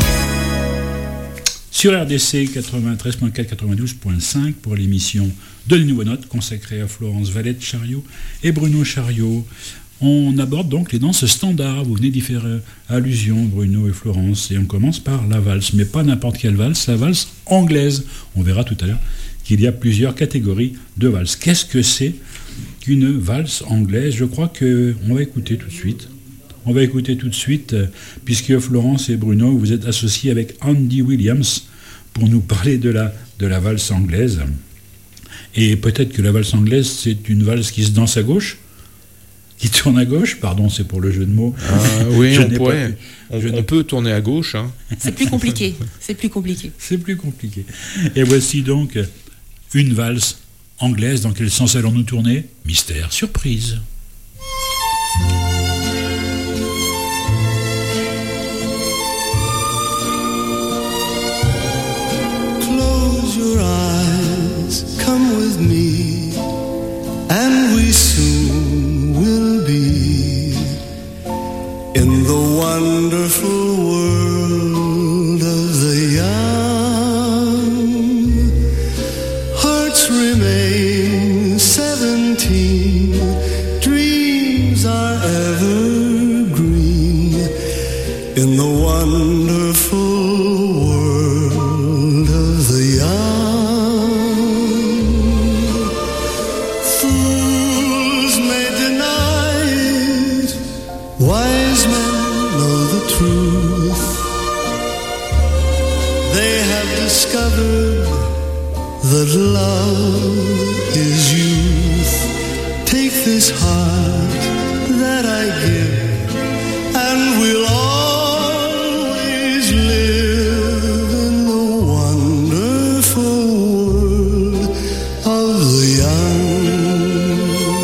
Sur R D C quatre-vingt-treize virgule quatre, quatre-vingt-douze virgule cinq pour l'émission Donnez-nous vos notes consacrée à Florence Valette-Chariot et Bruno Chariot. On aborde donc les danses standards. Vous venez d'y faire allusion, Bruno et Florence. Et on commence par la valse, mais pas n'importe quelle valse, la valse anglaise. On verra tout à l'heure qu'il y a plusieurs catégories de valse. Qu'est-ce que c'est qu'une valse anglaise? Je crois qu'on va écouter tout de suite. On va écouter tout de suite, puisque Florence et Bruno, vous êtes associés avec Andy Williams pour nous parler de la, de la valse anglaise. Et peut-être que la valse anglaise, c'est une valse qui se danse à gauche, qui tourne à gauche, pardon, c'est pour le jeu de mots.
Euh, oui, on, pourrait, on, on peut tourner à gauche. Hein.
C'est plus compliqué, c'est plus compliqué.
C'est plus compliqué. Et voici donc une valse anglaise. Dans quel sens allons-nous tourner? Mystère, surprise.
Close your eyes, come with me, and we soon will be in the wonderful world of the young. Hearts remain seventeen, dreams are evergreen in the wonderful world of the young. Fools may deny it, wise men know the truth. They have discovered that love is youth. Take this heart that I give, and we'll always live in the wonderful world of the young.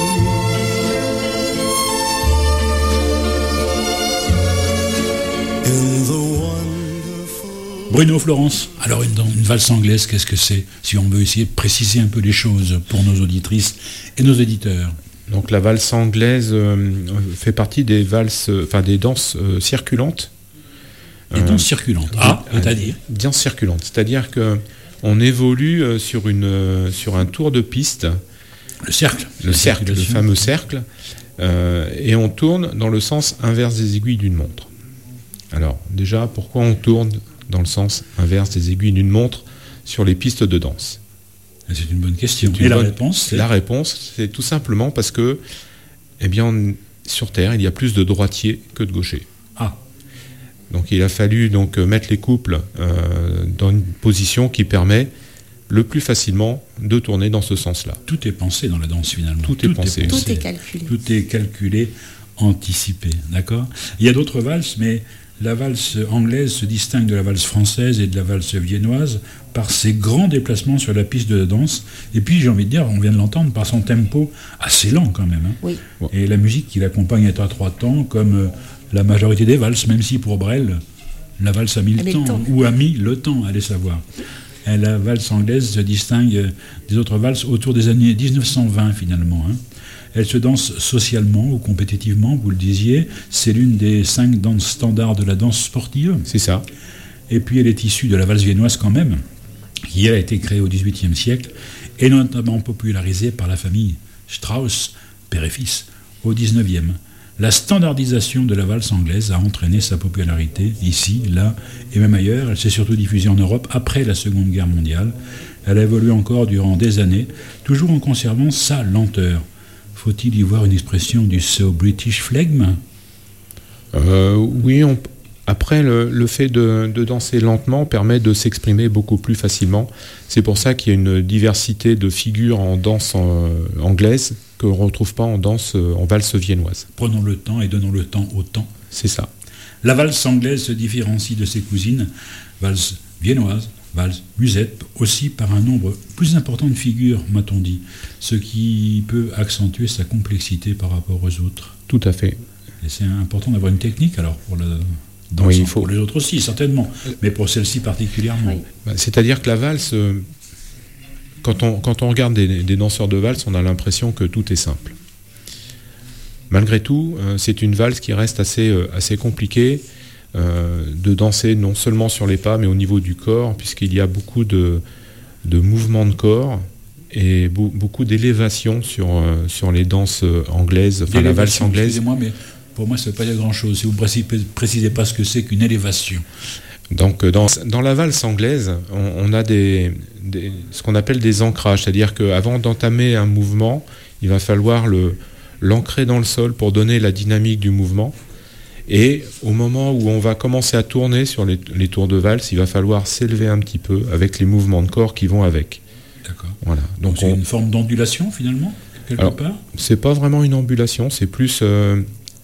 In the wonderful...
Bruno, Florence, alors une, une valse anglaise, qu'est-ce que c'est? Si on veut essayer de préciser un peu les choses pour nos auditrices et nos éditeurs.
Donc la valse anglaise euh, fait partie des valses, enfin des danses euh, circulantes.
Des danses euh, circulantes. Ah,
euh,
c'est-à-dire
danses circulantes, c'est-à-dire que on évolue euh, sur une euh, sur un tour de piste.
Le cercle.
Le cercle, le fameux cercle, euh, et on tourne dans le sens inverse des aiguilles d'une montre. Alors déjà, pourquoi on tourne dans le sens inverse des aiguilles d'une montre sur les pistes de danse?
C'est une bonne question.
Une
et la
bonne...
réponse c'est...
La réponse, c'est tout simplement parce que, eh bien, on... sur Terre, il y a plus de droitiers que de gauchers.
Ah.
Donc il a fallu donc mettre les couples euh, dans une position qui permet le plus facilement de tourner dans ce sens-là.
Tout est pensé dans la danse finalement.
Tout, Tout est pensé.
Est pensé. Tout est calculé.
Tout est calculé, anticipé, d'accord? Il y a d'autres valses, mais la valse anglaise se distingue de la valse française et de la valse viennoise par ses grands déplacements sur la piste de danse. Et puis, j'ai envie de dire, on vient de l'entendre, par son tempo assez lent quand même. Hein.
Oui.
Et la musique qui l'accompagne est à trois temps, comme euh, la majorité des valses, même si pour Brel, la valse a mis le temps, temps, ou a mis le temps, allez savoir. Et la valse anglaise se distingue des autres valses autour des années dix-neuf cent vingt finalement. Hein. Elle se danse socialement ou compétitivement, vous le disiez. C'est l'une des cinq danses standards de la danse sportive.
C'est ça.
Et puis elle est issue de la valse viennoise quand même, qui elle a été créée au dix-huitième siècle et notamment popularisée par la famille Strauss, père et fils, au dix-neuvième. La standardisation de la valse anglaise a entraîné sa popularité ici, là et même ailleurs. Elle s'est surtout diffusée en Europe après la Seconde Guerre mondiale. Elle a évolué encore durant des années, toujours en conservant sa lenteur. Faut-il y voir une expression du so British flegme ?
euh, Oui, on, après le, le fait de, de danser lentement permet de s'exprimer beaucoup plus facilement. C'est pour ça qu'il y a une diversité de figures en danse en, euh, anglaise qu'on ne retrouve pas en danse euh, en valse viennoise.
Prenons le temps et donnons le temps au temps.
C'est ça.
La valse anglaise se différencie de ses cousines, valse viennoise, valse musette, aussi par un nombre plus important de figures, m'a-t-on dit, ce qui peut accentuer sa complexité par rapport aux autres.
Tout à fait.
Et c'est important d'avoir une technique alors pour la danse,
oui, il faut.
Pour les autres aussi, certainement, mais pour celle-ci particulièrement.
Oui.
Bah, c'est-à-dire que la valse, euh, quand, on, quand on regarde des, des danseurs de valse, on a l'impression que tout est simple. Malgré tout, euh, c'est une valse qui reste assez, euh, assez compliquée euh, de danser non seulement sur les pas, mais au niveau du corps, puisqu'il y a beaucoup de, de mouvements de corps et bo- beaucoup d'élévation sur, euh, sur les danses anglaises, enfin la valse anglaise.
Excusez-moi, mais pour moi, ça ne veut pas dire grand-chose. Si vous ne précisez pas ce que c'est qu'une élévation.
Donc, dans, dans la valse anglaise, on, on a des, des, ce qu'on appelle des ancrages, c'est-à-dire qu'avant d'entamer un mouvement, il va falloir le, l'ancrer dans le sol pour donner la dynamique du mouvement. Et au moment où on va commencer à tourner sur les, les tours de valse, il va falloir s'élever un petit peu avec les mouvements de corps qui vont avec.
D'accord.
Voilà.
Donc,
Donc
c'est
on,
une forme d'ondulation, finalement, quelque
alors,
part.
c'est pas vraiment une ambulation, c'est plus... Euh,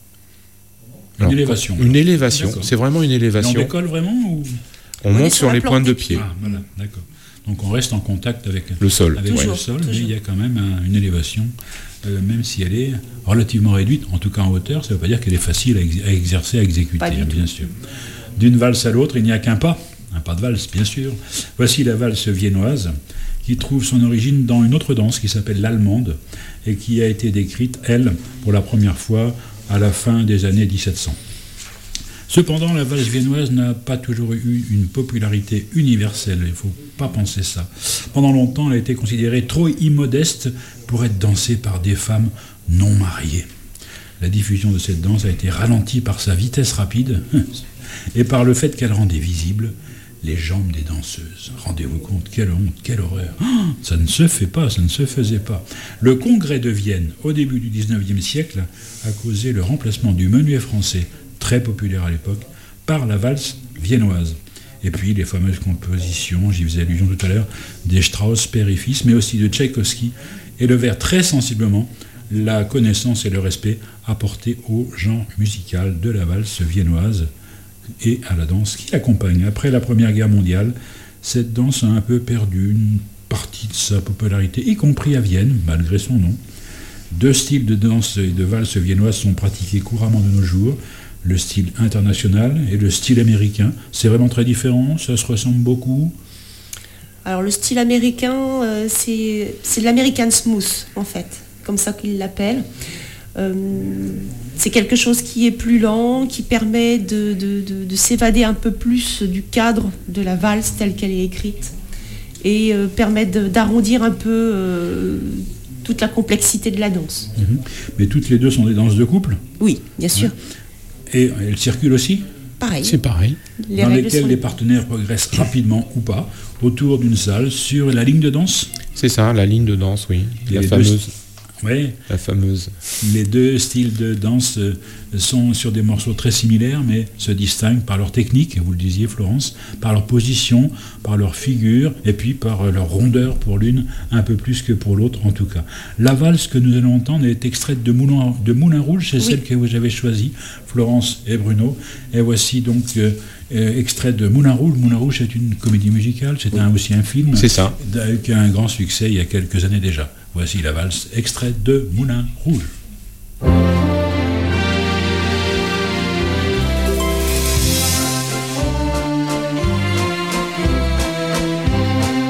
Une
alors,
élévation.
Une élévation,
D'accord.
c'est vraiment une élévation.
Et on décolle vraiment ou...
On,
On est
monte
sur
sur
la
les
plante
pointes de
des
pied,
Ah, voilà, d'accord. Donc on reste en contact avec
le sol.
avec
Toujours,
le sol,
toujours.
mais il y a quand même un- une élévation, euh, même si elle est relativement réduite, en tout cas en hauteur, ça ne veut pas dire qu'elle est facile à, ex- à exercer, à exécuter,
Pas du
hein,
tout.
bien sûr. D'une valse à l'autre, il n'y a qu'un pas, un pas de valse, bien sûr. Voici la valse viennoise, qui trouve son origine dans une autre danse qui s'appelle l'allemande, et qui a été décrite, elle, pour la première fois à la fin des années dix-sept cents. Cependant, la valse viennoise n'a pas toujours eu une popularité universelle, il ne faut pas penser ça. Pendant longtemps, elle a été considérée trop immodeste pour être dansée par des femmes non mariées. La diffusion de cette danse a été ralentie par sa vitesse rapide et par le fait qu'elle rendait visibles les jambes des danseuses. Rendez-vous compte, quelle honte, quelle horreur. Oh, ça ne se fait pas, ça ne se faisait pas. Le congrès de Vienne, au début du dix-neuvième siècle, a causé le remplacement du menuet français, très populaire à l'époque, par la valse viennoise. Et puis les fameuses compositions, j'y faisais allusion tout à l'heure, des Strauss, père et fils, mais aussi de Tchaïkovski, élevèrent très sensiblement la connaissance et le respect apportés au genre musical de la valse viennoise et à la danse qui l'accompagne. Après la Première Guerre mondiale, cette danse a un peu perdu une partie de sa popularité, y compris à Vienne, malgré son nom. Deux styles de danse et de valse viennoise sont pratiqués couramment de nos jours, le style international et le style américain. C'est vraiment très différent, ça se ressemble beaucoup.
Alors le style américain, euh, c'est, c'est de l'American Smooth, en fait, comme ça qu'ils l'appellent. Euh, c'est quelque chose qui est plus lent, qui permet de, de, de, de s'évader un peu plus du cadre de la valse telle qu'elle est écrite et euh, permet de, d'arrondir un peu euh, toute la complexité de la danse.
Mmh. Mais toutes les deux sont des danses de couple.
Oui, bien sûr.
Ouais. Et elles circulent aussi,
Pareil.
C'est pareil.
Les
dans
règles
lesquelles
sont
les partenaires progressent rapidement ou pas autour d'une salle sur la ligne de danse.
C'est ça, la ligne de danse, oui.
Et
La
les
fameuse,
deux- Oui,
la fameuse.
les deux styles de danse euh, sont sur des morceaux très similaires, mais se distinguent par leur technique, vous le disiez Florence, par leur position, par leur figure, et puis par euh, leur rondeur pour l'une, un peu plus que pour l'autre en tout cas. La valse que nous allons entendre est extraite de Moulin, de Moulin Rouge, c'est
Oui.
celle que vous avez choisie, Florence et Bruno. Et voici donc euh, euh, extrait de Moulin Rouge. Moulin Rouge, c'est une comédie musicale, c'est un, aussi un film
C'est ça.
avec un grand succès il y a quelques années déjà. Voici la valse, extrait de Moulin Rouge.
Moulin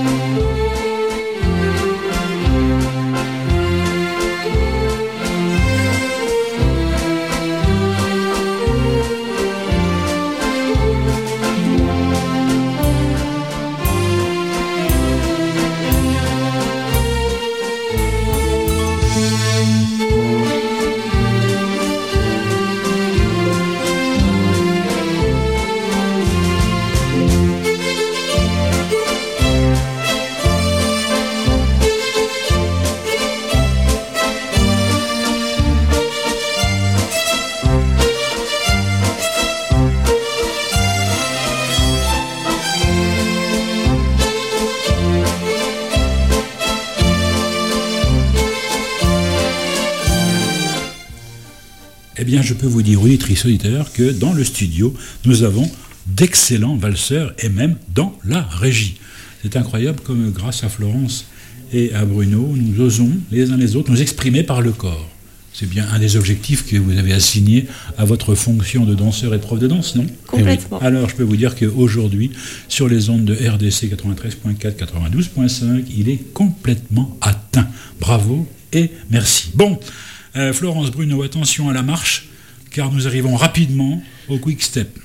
Eh bien, je peux vous dire, auditrices, auditeurs, que dans le studio, nous avons d'excellents valseurs, et même dans la régie. C'est incroyable comme, grâce à Florence et à Bruno, nous osons, les uns les autres, nous exprimer par le corps. C'est bien un des objectifs que vous avez assigné à votre fonction de danseur et de prof de danse, non ?
Complètement.
Oui. Alors, je peux vous dire qu'aujourd'hui, sur les ondes de R D C quatre-vingt-treize point quatre, quatre-vingt-douze point cinq, il est complètement atteint. Bravo et merci. Bon, euh, Florence, Bruno, attention à la marche, car nous arrivons rapidement au quick step.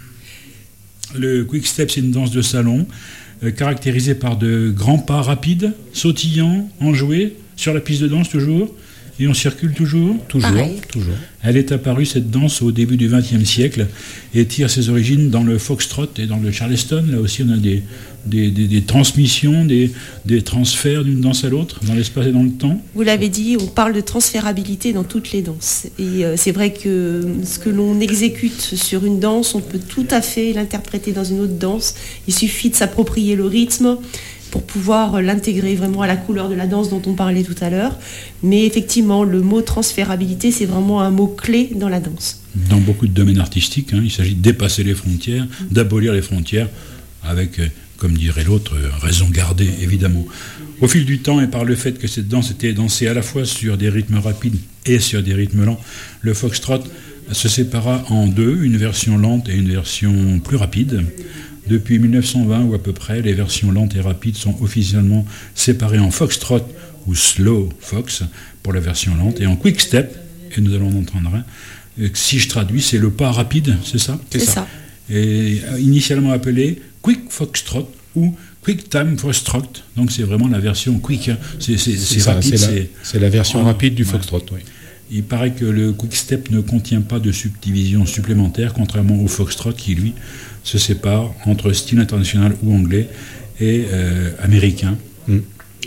Le quick step, c'est une danse de salon, euh, caractérisée par de grands pas rapides, sautillants, enjoués, sur la piste de danse toujours. Et on circule toujours ?
Toujours,
Pareil.
toujours.
Elle est apparue, cette danse, au début du vingtième siècle et tire ses origines dans le foxtrot et dans le charleston. Là aussi, on a des, des, des, des transmissions, des, des transferts d'une danse à l'autre, dans l'espace et dans le temps.
Vous l'avez dit, on parle de transférabilité dans toutes les danses. Et euh, c'est vrai que ce que l'on exécute sur une danse, on peut tout à fait l'interpréter dans une autre danse. Il suffit de s'approprier le rythme pour pouvoir l'intégrer vraiment à la couleur de la danse dont on parlait tout à l'heure. Mais effectivement, le mot transférabilité, c'est vraiment un mot clé dans la danse.
Dans beaucoup de domaines artistiques, hein, il s'agit de dépasser les frontières, d'abolir les frontières, avec, euh, comme dirait l'autre, euh, raison gardée, évidemment. Au fil du temps, et par le fait que cette danse était dansée à la fois sur des rythmes rapides et sur des rythmes lents, le foxtrot se sépara en deux, une version lente et une version plus rapide. Depuis mille neuf cent vingt ou à peu près, les versions lentes et rapides sont officiellement séparées en foxtrot ou slow fox pour la version lente et en quick step, et nous allons en entendre un. Si je traduis, c'est le pas rapide, c'est ça ?
C'est ça.
Et initialement appelé quick foxtrot ou quick time foxtrot, donc c'est vraiment la version quick, hein. c'est, c'est, c'est,
C'est ça,
rapide.
c'est la,
c'est...
c'est la version
Ah,
rapide du
ouais.
foxtrot, oui.
Il paraît que le quick step ne contient pas de subdivision supplémentaire, contrairement au foxtrot qui, lui, se sépare entre style international ou anglais et euh, américain mm.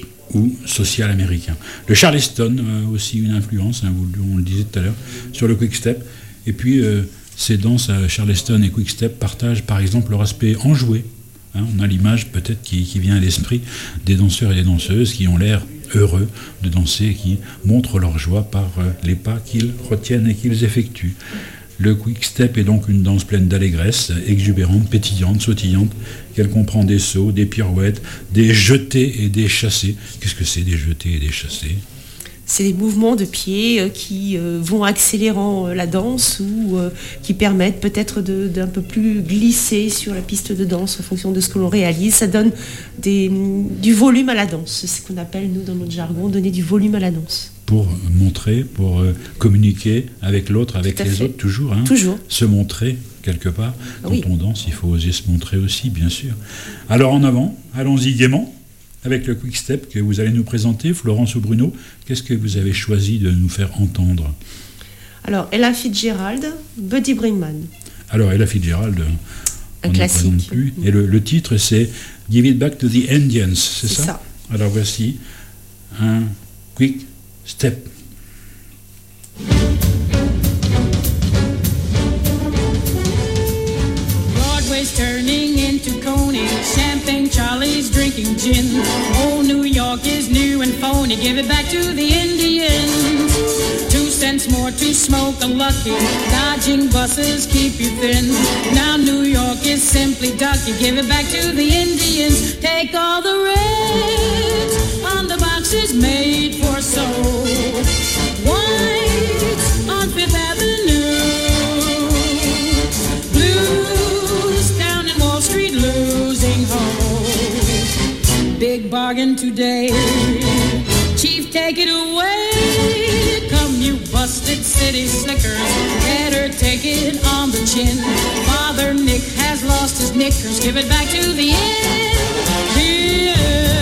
ou social américain. Le charleston a aussi une influence, hein, vous, on le disait tout à l'heure, sur le quick step. Et puis, euh, ces danses à charleston et quick step partagent par exemple leur aspect enjoué. Hein, on a l'image peut-être qui, qui vient à l'esprit des danseurs et des danseuses qui ont l'air heureux de danser et qui montrent leur joie par euh, les pas qu'ils retiennent et qu'ils effectuent. Le quick step est donc une danse pleine d'allégresse, exubérante, pétillante, sautillante, qu'elle comprend des sauts, des pirouettes, des jetés et des chassés. Qu'est-ce que c'est des jetés et des chassés ?
C'est des mouvements de pieds euh, qui euh, vont accélérant euh, la danse ou euh, qui permettent peut-être de, d'un peu plus glisser sur la piste de danse en fonction de ce que l'on réalise. Ça donne des, du volume à la danse. C'est ce qu'on appelle, nous, dans notre jargon, donner du volume à la danse.
Pour montrer, pour euh, communiquer avec l'autre, avec les
fait.
autres, toujours. Hein,
toujours.
Se montrer, quelque part. Quand
oui.
on danse, il faut oser se montrer aussi, bien sûr. Alors en avant, allons-y gaiement. Avec le quick step que vous allez nous présenter, Florence ou Bruno, qu'est-ce que vous avez choisi de nous faire entendre ?
Alors, Ella Fitzgerald, Buddy Brinkman.
Alors, Ella Fitzgerald,
un
on
classique.
ne présente plus. Et le, le titre, c'est Give It Back to the Indians, c'est,
c'est
ça,
ça
Alors voici un quick step.
Broadway's turning into Coney, Champagne Charlie's drinking gin. Old New York is new and phony, give it back to the Indians. Two cents more to smoke a lucky, dodging buses keep you thin. Now New York is simply ducky, give it back to the Indians. Take all the reds on the boxes made for soul. Whites on Fifth Avenue, blues down in Wall Street losing hope. Big bargain today, Chief, take it away. Come you busted city slickers, better take it on the chin. Father Nick has lost his knickers, give it back to the Indians.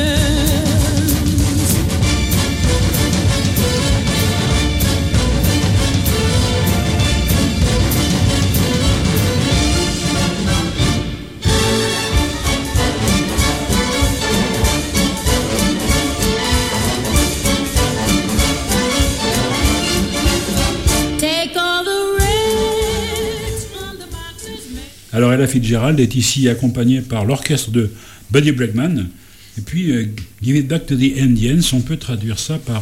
Alors Ella Fitzgerald est ici accompagnée par l'orchestre de Buddy Brinkman. Et puis, euh, Give It Back to the Indians, on peut traduire ça par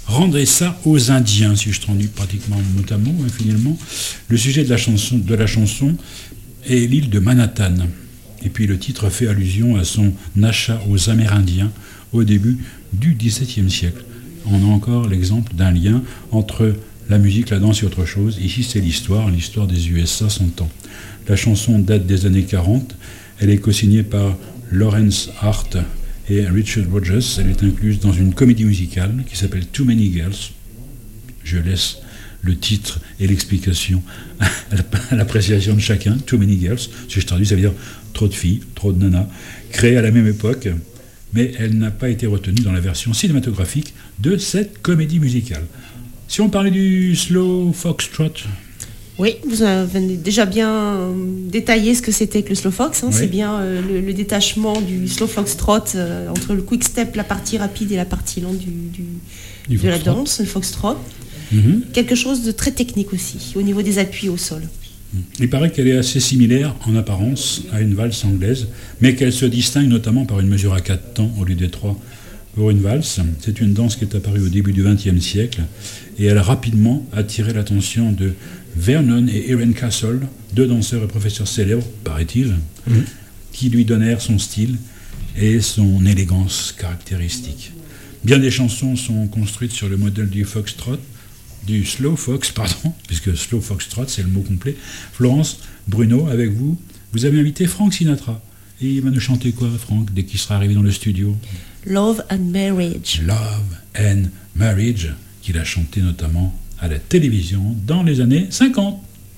Rendez ça aux Indiens, si je traduis pratiquement notamment, hein, finalement. Le sujet de la chanson, de la chanson est l'île de Manhattan. Et puis le titre fait allusion à son achat aux Amérindiens au début du dix-septième siècle. On a encore l'exemple d'un lien entre la musique, la danse et autre chose. Ici, c'est l'histoire, l'histoire des U S A son temps. La chanson date des années quarante. Elle est co-signée par Lawrence Hart et Richard Rodgers. Elle est incluse dans une comédie musicale qui s'appelle Too Many Girls. Je laisse le titre et l'explication à l'appréciation de chacun. Too Many Girls, si je traduis, ça veut dire trop de filles, trop de nanas, créée à la même époque, mais elle n'a pas été retenue dans la version cinématographique de cette comédie musicale. Si on parlait du slow foxtrot.
Oui, vous avez déjà bien détaillé ce que c'était que le slow fox. Hein.
Oui.
C'est bien euh, le, le détachement du slow foxtrot euh, entre le quick step, la partie rapide et la partie lente du, du,
Du
de la
foxtrot.
danse, le foxtrot.
Mm-hmm.
Quelque chose de très technique aussi, au niveau des appuis au sol.
Il paraît qu'elle est assez similaire en apparence à une valse anglaise, mais qu'elle se distingue notamment par une mesure à quatre temps au lieu des trois pour une valse. C'est une danse qui est apparue au début du vingtième siècle et elle a rapidement attiré l'attention de Vernon et Irene Castle, deux danseurs et professeurs célèbres, paraît-il, mmh. qui lui donnèrent son style et son élégance caractéristique. Bien des chansons sont construites sur le modèle du foxtrot, du slow fox, pardon, puisque slow foxtrot, c'est le mot complet. Florence, Bruno, avec vous, vous avez invité Frank Sinatra. Et il va nous chanter quoi, Frank, dès qu'il sera arrivé dans le studio?
Love and Marriage.
Love and Marriage, qu'il a chanté notamment à la télévision dans les années cinquante.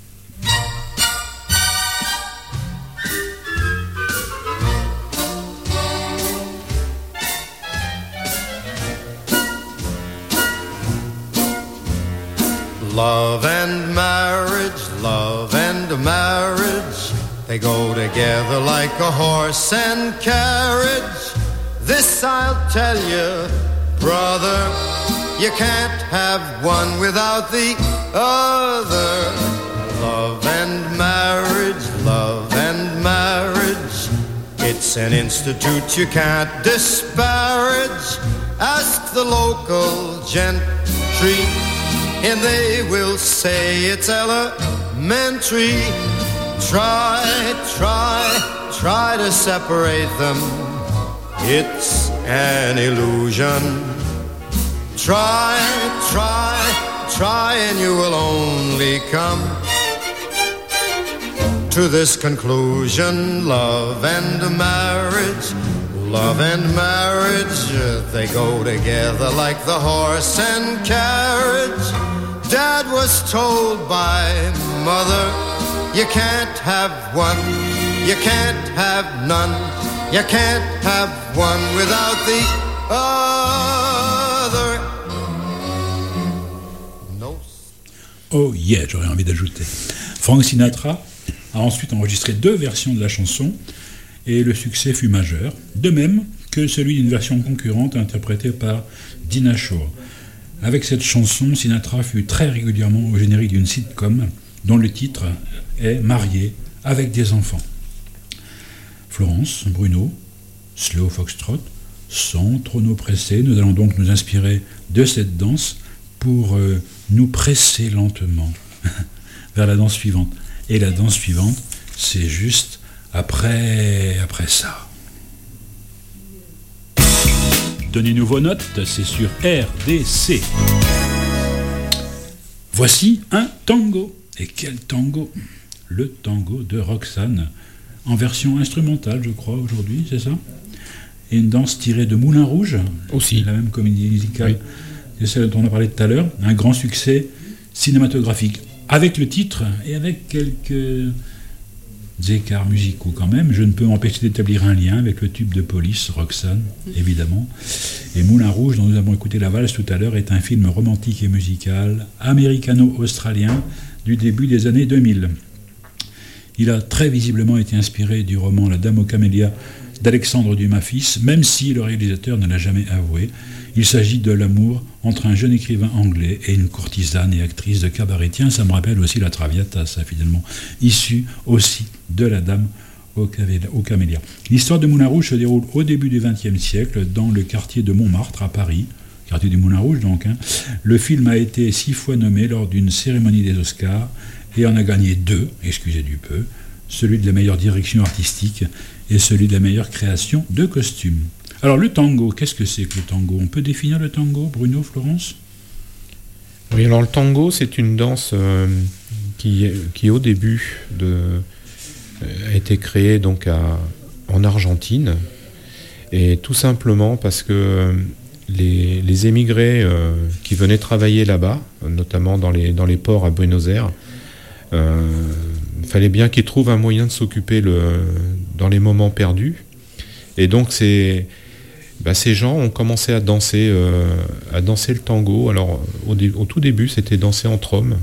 Love and marriage, love and marriage, they go together like a horse and carriage. This I'll tell you, brother, you can't have one without the other. Love and marriage, love and marriage, it's an institute you can't disparage. Ask the local gentry, and they will say it's elementary. Try, try, try to separate them. It's an illusion. Try, try, try, and you will only come to this conclusion. Love and marriage, love and marriage, they go together like the horse and carriage. Dad was told by mother, you can't have one, you can't have none, you can't have one without the other. No.
Oh yeah, j'aurais envie d'ajouter. Frank Sinatra a ensuite enregistré deux versions de la chanson et le succès fut majeur, de même que celui d'une version concurrente interprétée par Dinah Shore. Avec cette chanson, Sinatra fut très régulièrement au générique d'une sitcom dont le titre est Marié avec des enfants. Florence, Bruno, Slow Foxtrot, sans trop nous presser, nous allons donc nous inspirer de cette danse pour euh, nous presser lentement vers la danse suivante. Et la danse suivante, c'est juste après, après ça. Donnez-nous vos notes, c'est sur R D C. Voici un tango. Et quel tango? Le tango de Roxane, en version instrumentale, je crois, aujourd'hui, c'est ça? Et une danse tirée de Moulin Rouge,
aussi.
La même comédie musicale,
oui.
C'est celle dont on a parlé tout à l'heure. Un grand succès cinématographique. Avec le titre et avec quelques écarts musicaux quand même, je ne peux m'empêcher d'établir un lien avec le tube de Police, Roxane, évidemment. Et Moulin Rouge, dont nous avons écouté la valse tout à l'heure, est un film romantique et musical américano-australien du début des années deux mille. Il a très visiblement été inspiré du roman La Dame aux camélias d'Alexandre Dumas fils, même si le réalisateur ne l'a jamais avoué. Il s'agit de l'amour entre un jeune écrivain anglais et une courtisane et actrice de cabaret. Tiens, ça me rappelle aussi la Traviata, ça finalement, issue aussi de La Dame aux camélias. L'histoire de Moulin Rouge se déroule au début du vingtième siècle dans le quartier de Montmartre à Paris. quartier du Moulin Rouge donc. Hein. Le film a été six fois nommé lors d'une cérémonie des Oscars et en a gagné deux, excusez du peu, celui de la meilleure direction artistique et celui de la meilleure création de costumes. Alors le tango, qu'est-ce que c'est que le tango? On peut définir le tango, Bruno, Florence?
Oui, alors le tango, c'est une danse euh, qui, qui au début de, euh, a été créée donc à, en Argentine, et tout simplement parce que euh, les, les émigrés euh, qui venaient travailler là-bas, notamment dans les, dans les ports à Buenos Aires, euh, il fallait bien qu'ils trouvent un moyen de s'occuper le, dans les moments perdus. Et donc c'est, bah, ces gens ont commencé à danser, euh, à danser le tango. Alors au, dé, au tout début, c'était danser entre hommes.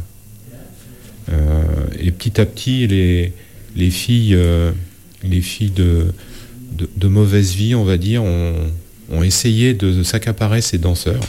Euh, et petit à petit, les, les filles, euh, les filles de, de, de mauvaise vie, on va dire, ont, ont essayé de, de s'accaparer ces danseurs.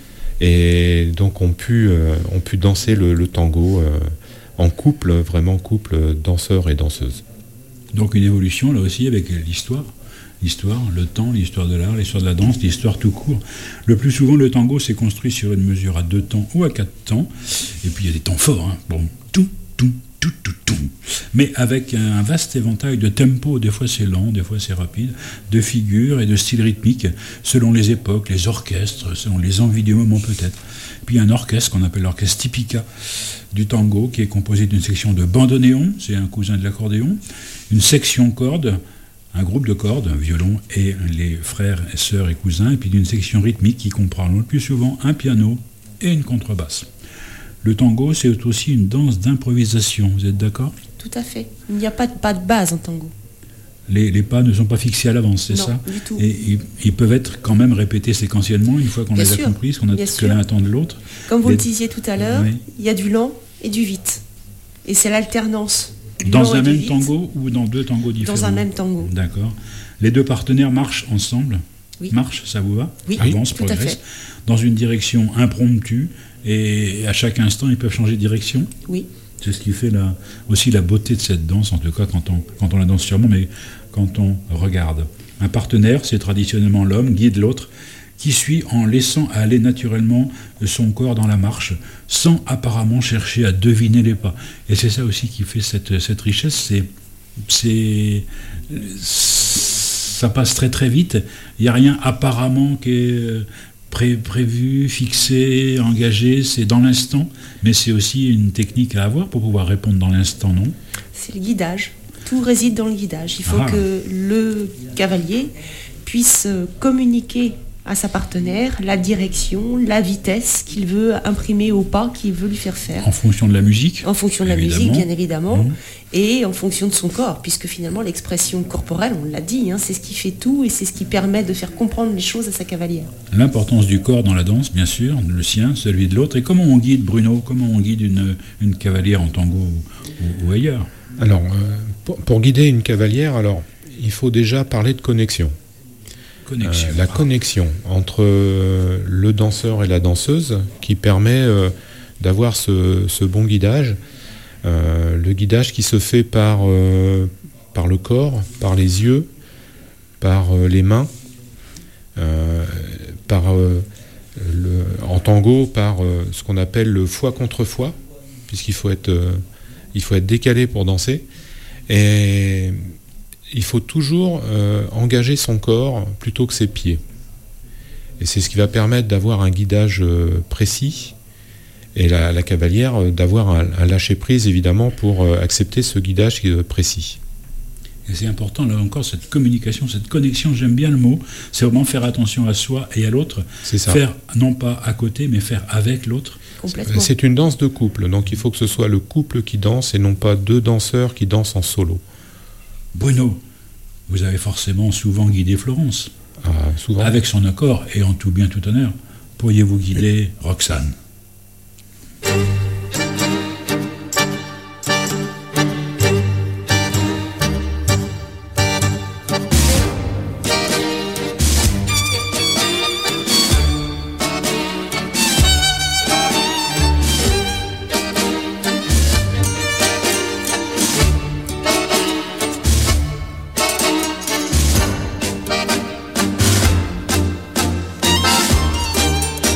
Et donc ont pu, euh, ont pu danser le, le tango euh, en couple, vraiment couple, danseurs et danseuses.
Donc une évolution là aussi avec l'histoire. L'histoire, le temps, l'histoire de l'art, l'histoire de la danse, l'histoire tout court. Le plus souvent, le tango s'est construit sur une mesure à deux temps ou à quatre temps. Et puis il y a des temps forts, hein. Bon, tout, tout, tout, tout, tout. Mais avec un vaste éventail de tempo, des fois c'est lent, des fois c'est rapide, de figures et de styles rythmiques, selon les époques, les orchestres, selon les envies du moment peut-être. Puis un orchestre qu'on appelle l'orchestre tipica du tango, qui est composé d'une section de bandoneon, c'est un cousin de l'accordéon, une section corde, un groupe de cordes, un violon et les frères, sœurs et cousins, et puis d'une section rythmique qui comprend le plus souvent un piano et une contrebasse. Le tango, c'est aussi une danse d'improvisation, vous êtes d'accord?
Tout à fait. Il n'y a pas de pas de base en tango.
Les, les pas ne sont pas fixés à l'avance, c'est
non,
ça?
Du tout.
Et ils, ils peuvent être quand même répétés séquentiellement une fois qu'on
Bien
les a
sûr,
compris, qu'on a
bien
que
sûr.
l'un attend de l'autre.
Comme vous
Les-
le disiez tout à l'heure,
Oui.
il y a du lent et du vite. Et c'est l'alternance. du
Dans
lent
un
et du
même
vite
tango ou dans deux tangos différents?
Dans un même tango.
D'accord. Les deux partenaires marchent ensemble?
Oui.
Marche, ça vous va?
Oui,
Avance,
tout à
progresse.
fait.
Dans une direction impromptue, et à chaque instant, ils peuvent changer de direction.
Oui.
C'est ce qui fait la, aussi la beauté de cette danse, en tout cas quand on, quand on la danse sûrement, mais quand on regarde. Un partenaire, c'est traditionnellement l'homme, guide l'autre, qui suit en laissant aller naturellement son corps dans la marche, sans apparemment chercher à deviner les pas. Et c'est ça aussi qui fait cette, cette richesse, c'est, c'est, ça passe très très vite, il n'y a rien apparemment qui est pré, prévu, fixé, engagé, c'est dans l'instant, mais c'est aussi une technique à avoir pour pouvoir répondre dans l'instant, non?
C'est le guidage. Tout réside dans le guidage. Il faut
Ah.
que le cavalier puisse communiquer à sa partenaire la direction, la vitesse qu'il veut imprimer au pas qu'il veut lui faire faire.
En fonction de la musique?
En fonction de la
évidemment.
musique, bien évidemment,
Mmh.
et en fonction de son corps, puisque finalement l'expression corporelle, on l'a dit, hein, c'est ce qui fait tout et c'est ce qui permet de faire comprendre les choses à sa cavalière.
L'importance du corps dans la danse, bien sûr, le sien, celui de l'autre. Et comment on guide, Bruno, comment on guide une, une cavalière en tango ou, ou- ou ailleurs?
Alors, euh, pour, pour guider une cavalière, alors, il faut déjà parler de connexion.
Connexion.
Euh, la connexion entre euh, le danseur et la danseuse qui permet euh, d'avoir ce, ce bon guidage. Euh, le guidage qui se fait par, euh, par le corps, par les yeux, par euh, les mains, euh, par, euh, le, en tango, par euh, ce qu'on appelle le foie contre foie, puisqu'il faut être, euh, il faut être décalé pour danser. Et il faut toujours euh, engager son corps plutôt que ses pieds. Et c'est ce qui va permettre d'avoir un guidage euh, précis et la, la cavalière euh, d'avoir un, un lâcher-prise évidemment pour euh, accepter ce guidage euh, précis.
Et c'est important, là encore, cette communication, cette connexion, j'aime bien le mot, c'est vraiment faire attention à soi et à l'autre.
C'est ça.
Faire, non pas à côté, mais faire avec l'autre.
Complètement.
C'est une danse de couple, donc il faut que ce soit le couple qui danse et non pas deux danseurs qui dansent en solo.
Bruno, vous avez forcément souvent guidé Florence.
Ah, souvent.
Avec son accord et en tout bien tout honneur. Pourriez-vous guider Roxane?
Thank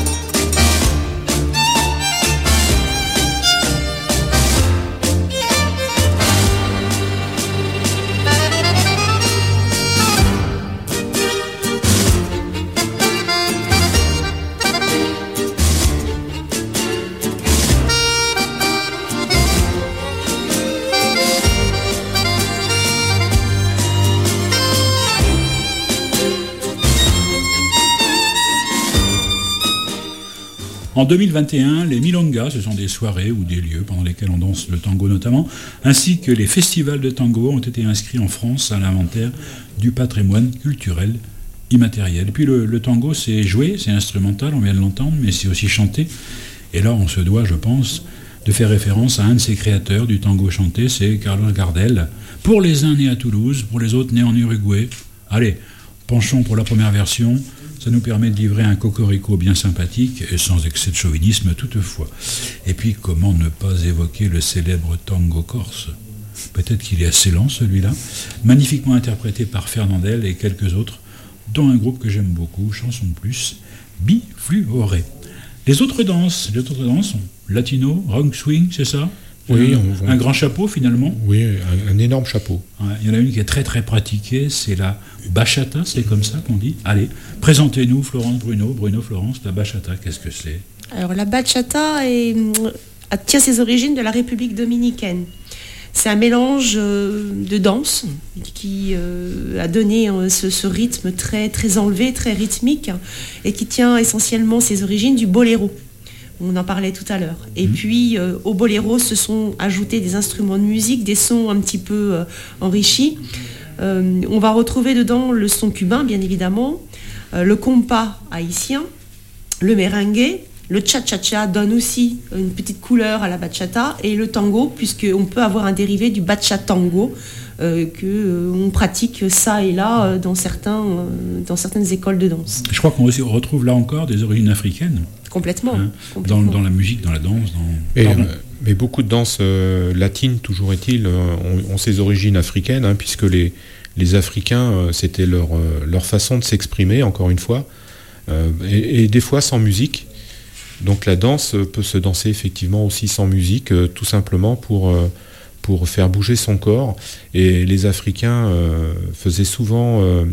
En deux mille vingt et un, les milongas, ce sont des soirées ou des lieux pendant lesquels on danse le tango notamment, ainsi que les festivals de tango ont été inscrits en France à l'inventaire du patrimoine culturel immatériel. Et puis le, le tango, c'est joué, c'est instrumental, on vient de l'entendre, mais c'est aussi chanté. Et là, on se doit, je pense, de faire référence à un de ses créateurs du tango chanté, c'est Carlos Gardel. Pour les uns nés à Toulouse, pour les autres nés en Uruguay. Allez, penchons pour la première version. Ça nous permet de livrer un cocorico bien sympathique et sans excès de chauvinisme toutefois. Et puis, comment ne pas évoquer le célèbre tango corse ? Peut-être qu'il est assez lent celui-là, magnifiquement interprété par Fernandel et quelques autres, dont un groupe que j'aime beaucoup, Chanson Plus, Bifluoré. Les autres danses, les autres danses sont latino, rock swing, c'est ça ?
Oui,
un,
on,
un grand chapeau finalement.
Oui, un, un énorme chapeau.
Ouais, il y en a une qui est très très pratiquée, c'est la bachata, c'est comme ça qu'on dit. Allez, présentez-nous Florence Bruno, Bruno Florence, la bachata, qu'est-ce que c'est ?
Alors la bachata est, tient ses origines de la République dominicaine. C'est un mélange de danse qui a donné ce, ce rythme très, très enlevé, très rythmique, et qui tient essentiellement ses origines du boléro. On en parlait tout à l'heure. Et mmh. puis, euh, au boléro se sont ajoutés des instruments de musique, des sons un petit peu euh, enrichis. Euh, on va retrouver dedans le son cubain, bien évidemment, euh, le compas haïtien, le merengue, le cha-cha-cha donne aussi une petite couleur à la bachata, et le tango, puisqu'on peut avoir un dérivé du bachatango, euh, qu'on euh, pratique ça et là euh, dans, certains, euh, dans certaines écoles de danse.
Je crois qu'on retrouve là encore des origines africaines.
Complètement.
Hein,
complètement.
Dans, dans la musique, dans la danse. Dans...
Et, euh, mais beaucoup de danses euh, latines, toujours est-il, euh, ont, ont ses origines africaines, hein, puisque les, les Africains, euh, c'était leur, euh, leur façon de s'exprimer, encore une fois, euh, et, et des fois sans musique. Donc la danse peut se danser effectivement aussi sans musique, euh, tout simplement pour, euh, pour faire bouger son corps. Et les Africains euh, faisaient souvent... Euh,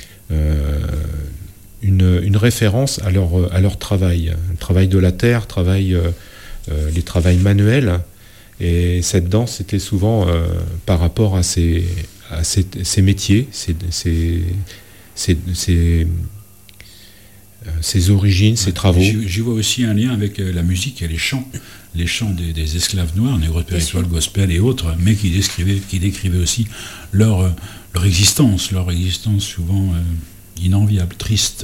euh, Une, une référence à leur, à leur travail, le travail de la terre, travail, euh, euh, les travails manuels. Et cette danse était souvent euh, par rapport à ces, à ces, ces métiers, ces, ces, ces, ces, euh, ces origines, ces travaux.
J'y, j'y vois aussi un lien avec la musique et les chants, les chants des, des esclaves noirs, négro spiritual, gospel et autres, mais qui décrivaient, qui décrivaient aussi leur, leur existence, leur existence souvent... Euh, inenviable, triste.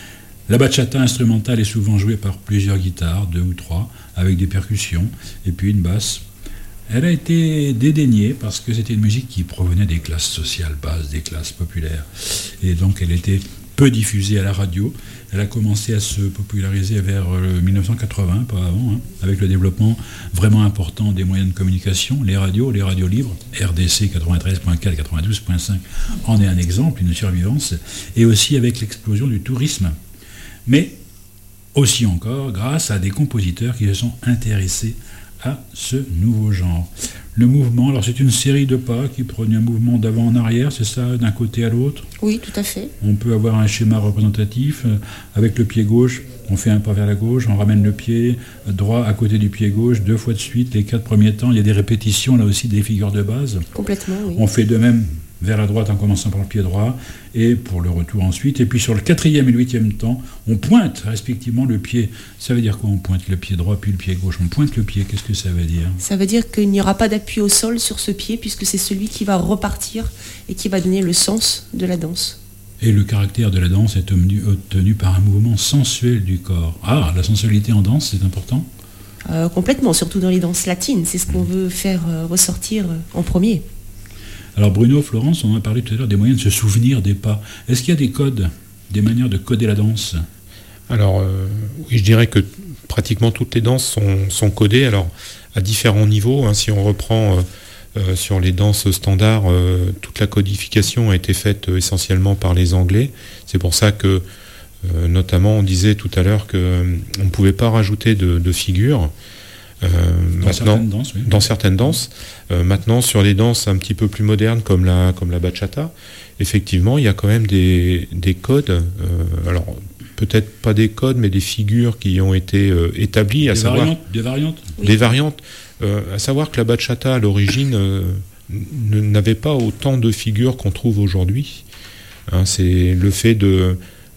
La bachata instrumentale est souvent jouée par plusieurs guitares, deux ou trois, avec des percussions, et puis une basse. Elle a été dédaignée parce que c'était une musique qui provenait des classes sociales basses, des classes populaires. Et donc elle était peu diffusée à la radio. Elle a commencé à se populariser vers dix-neuf cent quatre-vingts, pas avant, hein, avec le développement vraiment important des moyens de communication, les radios, les radios libres, R D C quatre-vingt-treize point quatre, quatre-vingt-douze point cinq en est un exemple, une survivance, et aussi avec l'explosion du tourisme. Mais aussi encore grâce à des compositeurs qui se sont intéressés à ce nouveau genre. Le mouvement, alors c'est une série de pas qui prennent un mouvement d'avant en arrière, c'est ça, d'un côté à l'autre.
Oui, tout à fait.
On peut avoir un schéma représentatif, euh, avec le pied gauche, on fait un pas vers la gauche, on ramène le pied droit à côté du pied gauche, deux fois de suite, les quatre premiers temps, il y a des répétitions, là aussi, des figures de base.
Complètement, oui.
On fait de même vers la droite en commençant par le pied droit, et pour le retour ensuite. Et puis sur le quatrième et le huitième temps, on pointe respectivement le pied. Ça veut dire quoi, on pointe le pied droit puis le pied gauche? On pointe le pied, qu'est-ce que ça veut dire?
Ça veut dire qu'il n'y aura pas d'appui au sol sur ce pied, puisque c'est celui qui va repartir et qui va donner le sens de la danse.
Et le caractère de la danse est obtenu, obtenu par un mouvement sensuel du corps. Ah, la sensualité en danse, c'est important?
euh, Complètement, surtout dans les danses latines. C'est ce qu'on veut faire euh, ressortir euh, en premier.
Alors Bruno, Florence, on a parlé tout à l'heure des moyens de se souvenir des pas. Est-ce qu'il y a des codes, des manières de coder la danse?
Alors, euh, oui, je dirais que pratiquement toutes les danses sont, sont codées, alors à différents niveaux. Hein, si on reprend euh, euh, sur les danses standards, euh, toute la codification a été faite euh, essentiellement par les Anglais. C'est pour ça que, euh, notamment, on disait tout à l'heure qu'on euh, ne pouvait pas rajouter de, de figures. Euh,
dans,
maintenant,
certaines danses, oui.
dans certaines danses. Euh, maintenant, sur les danses un petit peu plus modernes comme la, comme la bachata, effectivement, il y a quand même des, des codes. Euh, alors, peut-être pas des codes, mais des figures qui ont été euh, établies. À
des,
savoir,
variantes, des variantes
Oui.
Des variantes. Euh, à savoir que la bachata, à l'origine, euh, n'avait pas autant de figures qu'on trouve aujourd'hui. Hein, c'est le fait de,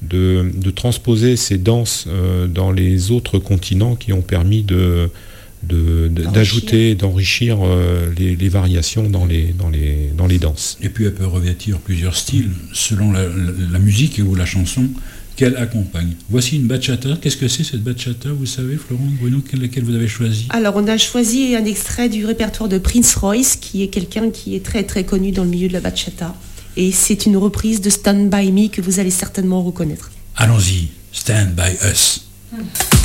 de, de transposer ces danses euh, dans les autres continents qui ont permis de, de, de, d'ajouter, d'enrichir euh, les, les variations dans les, dans, les, dans les danses.
Et puis elle peut revêtir plusieurs styles selon la, la, la musique ou la chanson qu'elle accompagne. Voici une bachata. Qu'est-ce que c'est cette bachata? Vous savez, Florent, Bruno, laquelle vous avez choisi?
Alors, on a choisi un extrait du répertoire de Prince Royce, qui est quelqu'un qui est très très connu dans le milieu de la bachata. Et c'est une reprise de Stand By Me que vous allez certainement reconnaître.
Allons-y, Stand By Us. Hum.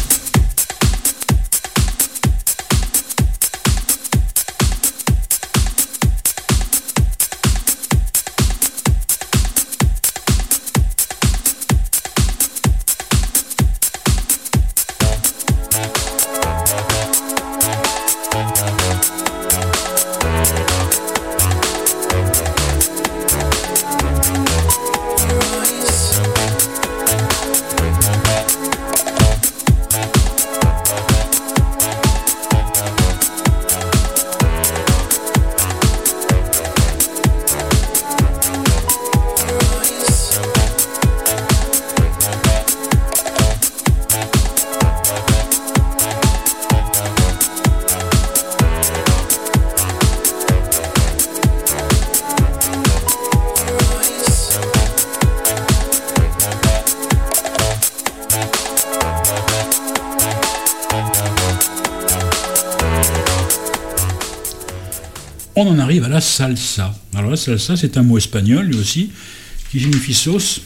On en arrive à la salsa. Alors la salsa, c'est un mot espagnol, lui aussi, qui signifie sauce,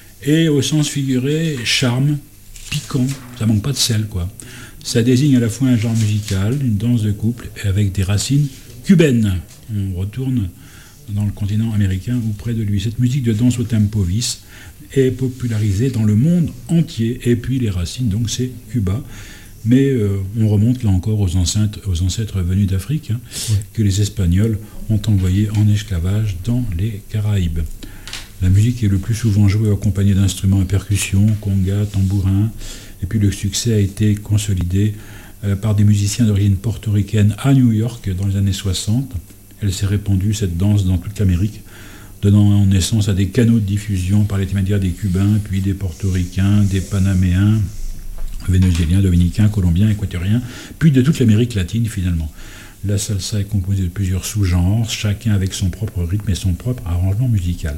et au sens figuré, charme, piquant, ça manque pas de sel, quoi. Ça désigne à la fois un genre musical, une danse de couple, et avec des racines cubaines. On retourne dans le continent américain ou près de lui. Cette musique de danse au tempo vis est popularisée dans le monde entier, et puis les racines, donc c'est Cuba. Mais euh, on remonte là encore aux ancêtres, aux ancêtres venus d'Afrique, hein, ouais. que les Espagnols ont envoyés en esclavage dans les Caraïbes. La musique est le plus souvent jouée accompagnée d'instruments à percussion, conga, tambourin, et puis le succès a été consolidé euh, par des musiciens d'origine portoricaine à New York dans les années soixante. Elle s'est répandue, cette danse, dans toute l'Amérique, donnant naissance à des canaux de diffusion par l'intermédiaire des Cubains, puis des Portoricains, des Panaméens, Vénézuéliens, Dominicains, Colombiens, Équatoriens, puis de toute l'Amérique latine finalement. La salsa est composée de plusieurs sous-genres, chacun avec son propre rythme et son propre arrangement musical.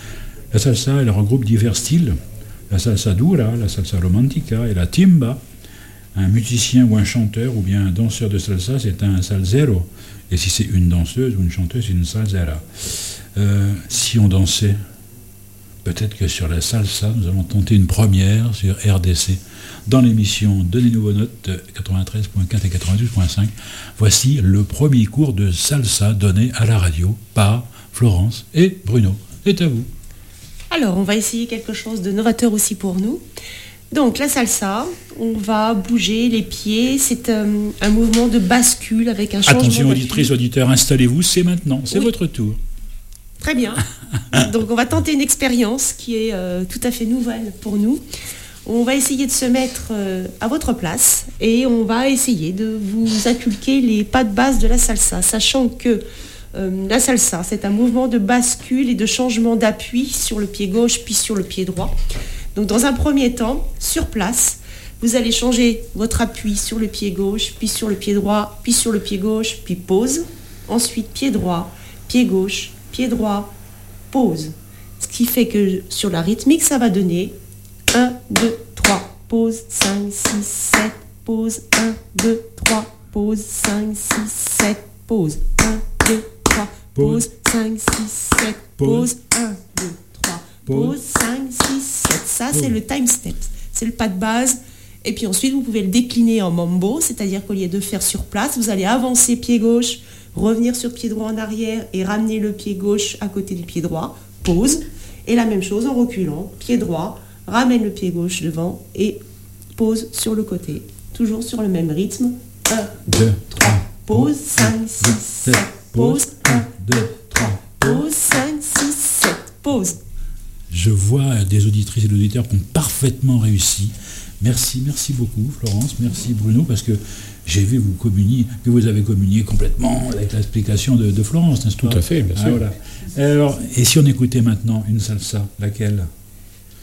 La salsa, elle regroupe divers styles, la salsa dura, la salsa romantica et la timba. Un musicien ou un chanteur ou bien un danseur de salsa, c'est un salsero. Et si c'est une danseuse ou une chanteuse, c'est une salsera. Euh, si on dansait, peut-être que sur la salsa, nous allons tenter une première sur R D C. Dans l'émission Donnez-nous vos notes quatre-vingt-treize point quatre et quatre-vingt-douze point cinq, voici le premier cours de salsa donné à la radio par Florence et Bruno. C'est à vous.
Alors, on va essayer quelque chose de novateur aussi pour nous. Donc, la salsa, on va bouger les pieds. C'est euh, un mouvement de bascule avec un changement d'appui.
Attention, auditrices, auditeurs, installez-vous, c'est maintenant, c'est oui. votre tour.
Très bien. Donc, on va tenter une expérience qui est euh, tout à fait nouvelle pour nous. On va essayer de se mettre euh, à votre place et on va essayer de vous inculquer les pas de base de la salsa, sachant que euh, la salsa, c'est un mouvement de bascule et de changement d'appui sur le pied gauche puis sur le pied droit. Donc dans un premier temps, sur place, vous allez changer votre appui sur le pied gauche, puis sur le pied droit, puis sur le pied gauche, puis pause. Ensuite, pied droit, pied gauche, pied droit, pause. Ce qui fait que sur la rythmique, ça va donner un, deux, trois, pause, cinq, six, sept, pause, un, deux, trois, pause, cinq, six, sept, pause, un, deux, trois, pause, cinq, six, sept, pause, un, deux, trois, pause, cinq, six, sept. Ça, c'est le time step, c'est le pas de base. Et puis ensuite, vous pouvez le décliner en mambo, c'est-à-dire qu'au lieu de faire sur place, vous allez avancer pied gauche, revenir sur pied droit en arrière et ramener le pied gauche à côté du pied droit, pause. Et la même chose en reculant, pied droit, ramène le pied gauche devant et pose sur le côté. Toujours sur le même rythme. un, deux, trois, pause, cinq, six, sept, pause, un, deux, trois, pause, cinq, six, sept, pause.
Je vois des auditrices et des auditeurs qui ont parfaitement réussi. Merci, merci beaucoup Florence, merci Bruno, parce que j'ai vu vous communier, que vous avez communié complètement avec l'explication de, de Florence, n'est-ce pas?
Tout à fait, bien sûr.
Ah, voilà. Alors, et si on écoutait maintenant une salsa, laquelle?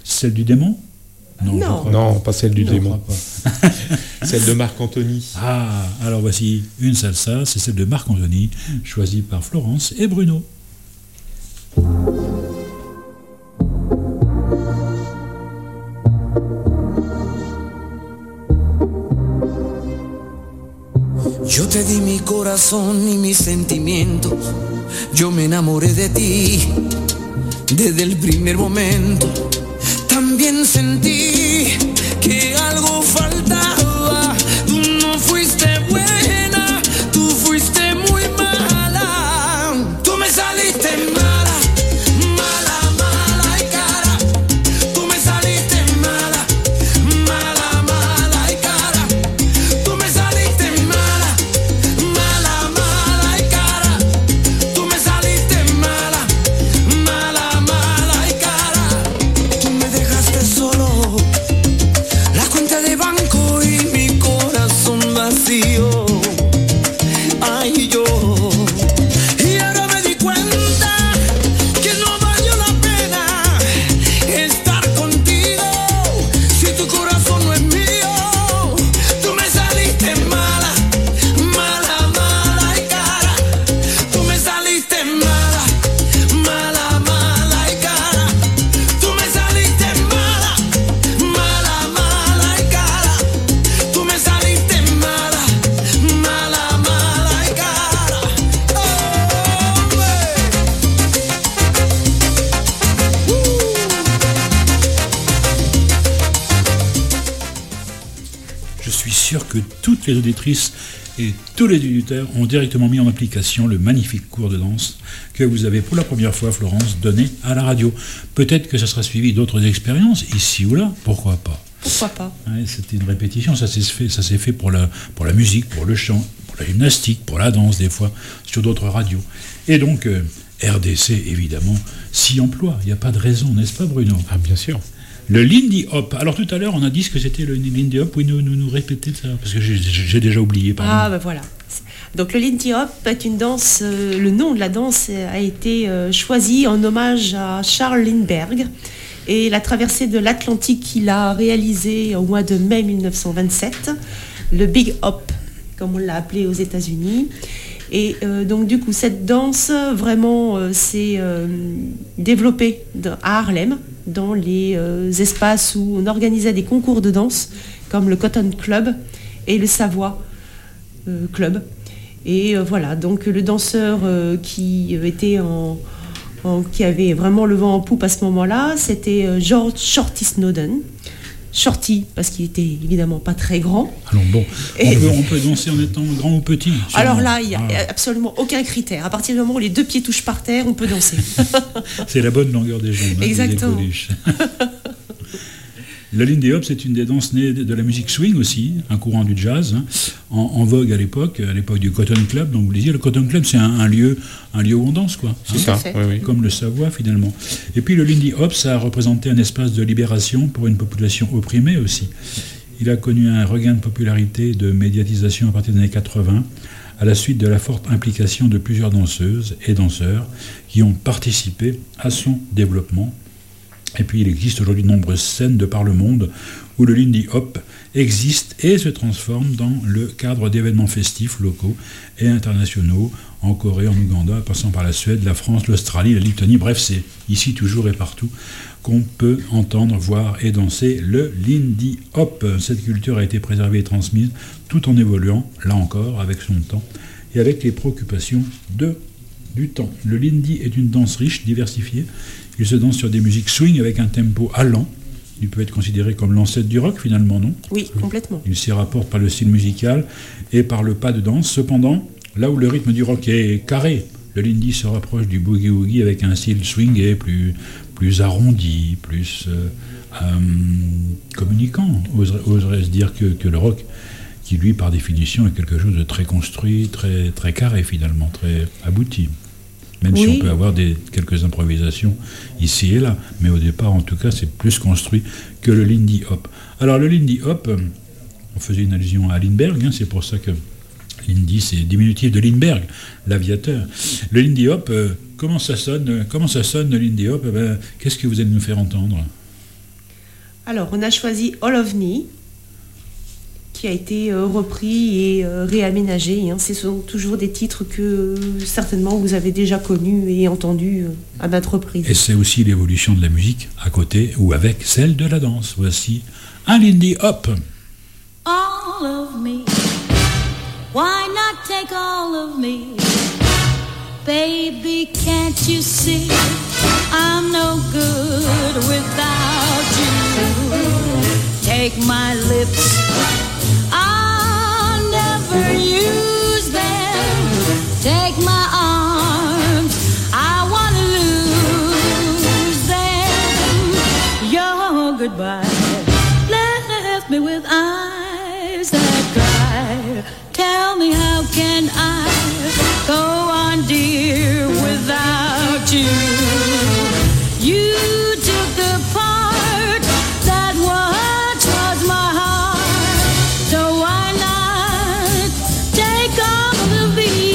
Celle du démon ?
Non.
je crois
Non, pas celle du
pas. Non,
démon.
je crois pas.
Celle de Marc Anthony.
Ah, alors voici une salsa, c'est celle de Marc Anthony, choisie par Florence et Bruno.
Yo te di mi corazón y mis sentimientos, yo me enamoré de ti desde el primer momento. También sentí que algo faltaba, tú no fuiste buena, tú fuiste muy mala, tú me saliste mala, mala, mala y cara, tú me saliste mala, mala, mala y cara, tú me saliste mala, mala, mala y cara, tú me saliste mala, mala, mala y cara, tú me dejaste solo, la cuenta de banco y mi corazón vacío, ay yo, y ahora me di cuenta que no valió la pena estar contigo, si tu corazón no es mío, tú me saliste mala, mala, mala y cara, tú me saliste mala, mala, mala y cara, tú me saliste mala, mala, mala y cara, tú me saliste mala, mala, mala y cara,
Je suis sûr que toutes les auditrices et tous les auditeurs ont directement mis en application le magnifique cours de danse que vous avez pour la première fois, Florence, donné à la radio. Peut-être que ça sera suivi d'autres expériences, ici ou là, pourquoi pas.
Pourquoi pas ?
Ouais, c'était une répétition, ça s'est fait, ça s'est fait pour, la, pour la musique, pour le chant, pour la gymnastique, pour la danse des fois, sur d'autres radios. Et donc, euh, R D C, évidemment, s'y emploie, il n'y a pas de raison, n'est-ce pas Bruno ?
Ah, bien sûr.
Le Lindy Hop. Alors tout à l'heure, on a dit ce que c'était le Lindy Hop. Oui, nous, nous, nous répéter ça, parce que j'ai, j'ai déjà oublié. Pardon.
Ah ben voilà. Donc le Lindy Hop est une danse, euh, le nom de la danse a été euh, choisi en hommage à Charles Lindbergh et la traversée de l'Atlantique qu'il a réalisée au mois de mai mille neuf cent vingt-sept, le Big Hop, comme on l'a appelé aux États-Unis. Et euh, donc du coup, cette danse vraiment euh, s'est euh, développée à Harlem, dans les euh, espaces où on organisait des concours de danse, comme le Cotton Club et le Savoie euh, Club. Et euh, voilà, donc le danseur euh, qui était en, en, qui avait vraiment le vent en poupe à ce moment-là, c'était euh, George Shorty Snowden. Shorty, parce qu'il était évidemment pas très grand.
Alors bon, on,
Et-
peut, on peut danser en étant grand ou petit. sûrement.
Alors là, il n'y a
Ah,
absolument aucun critère. À partir du moment où les deux pieds touchent par terre, on peut danser.
c'est la bonne longueur des jambes. hein, des
Exactement.
écoluches. Le Lindy Hop, c'est une des danses nées de la musique swing aussi, un courant du jazz, hein, en, en vogue à l'époque, à l'époque du Cotton Club. Donc vous le disiez, le Cotton Club, c'est un, un lieu, un lieu où on danse, quoi.
C'est
Tout
ça,
à fait.
oui, oui.
Comme le Savoie finalement. Et puis le Lindy Hop, ça a représenté un espace de libération pour une population opprimée aussi. Il a connu un regain de popularité, de médiatisation à partir des années quatre-vingts, à la suite de la forte implication de plusieurs danseuses et danseurs qui ont participé à son développement. Et puis il existe aujourd'hui de nombreuses scènes de par le monde où le Lindy Hop existe et se transforme dans le cadre d'événements festifs locaux et internationaux en Corée, en Ouganda, passant par la Suède, la France, l'Australie, la Lituanie. Bref, c'est ici toujours et partout qu'on peut entendre, voir et danser le Lindy Hop. Cette culture a été préservée et transmise tout en évoluant, là encore, avec son temps et avec les préoccupations de, du temps. Le Lindy est une danse riche, diversifiée. Il se danse sur des musiques swing avec un tempo allant. Il peut être considéré comme l'ancêtre du rock finalement, non ?
Oui, complètement.
Il s'y rapporte par le style musical et par le pas de danse. Cependant, là où le rythme du rock est carré, le Lindy se rapproche du boogie-woogie avec un style swingé, plus, plus arrondi, plus euh, euh, communicant, oserais- oserais-je dire, que, que le rock, qui lui, par définition, est quelque chose de très construit, très, très carré finalement, très abouti. Même si
Oui.
on peut avoir des, quelques improvisations ici et là. Mais au départ, en tout cas, c'est plus construit que le Lindy Hop. Alors, le Lindy Hop, euh, on faisait une allusion à Lindbergh, hein, c'est pour ça que Lindy, c'est diminutif de Lindbergh, l'aviateur. Le Lindy Hop, euh, comment ça sonne euh, Comment ça sonne, le Lindy Hop Eh ben, qu'est-ce que vous allez nous faire entendre ?
Alors, on a choisi All of Me, qui a été euh, repris et euh, réaménagé. Hein. Ce sont toujours des titres que euh, certainement vous avez déjà connus et entendus euh, à maintes reprises.
Et c'est aussi l'évolution de la musique à côté ou avec celle de la danse. Voici un Lindy Hop.
All of me, why not take all of me? Baby, can't you see I'm no good without you? Take my lips, I'll never use them. Take my arms, I wanna lose them. Your goodbye left me with eyes that cry. Tell me, how can I go on, dear, without you? You took the part that once was my heart, so why not take all of me?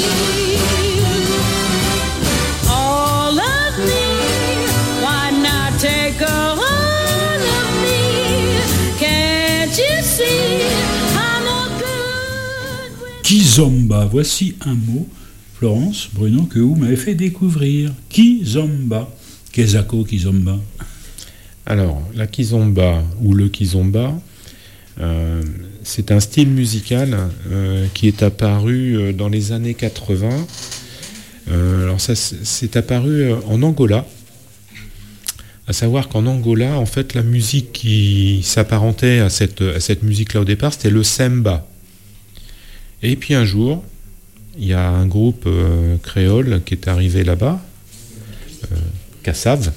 All of me, why not take all of me? Can't you see I'm no good with
Kizomba, voici un mot, Florence, Bruno, que vous m'avez fait découvrir. Kizomba. Kezako Kizomba.
Alors, la kizomba ou le kizomba, euh, c'est un style musical euh, qui est apparu euh, dans les années quatre-vingts. Euh, alors, ça, c'est apparu euh, en Angola. À savoir qu'en Angola, en fait, la musique qui s'apparentait à cette, à cette musique-là au départ, c'était le semba. Et puis un jour, il y a un groupe euh, créole qui est arrivé là-bas, euh, Kassav,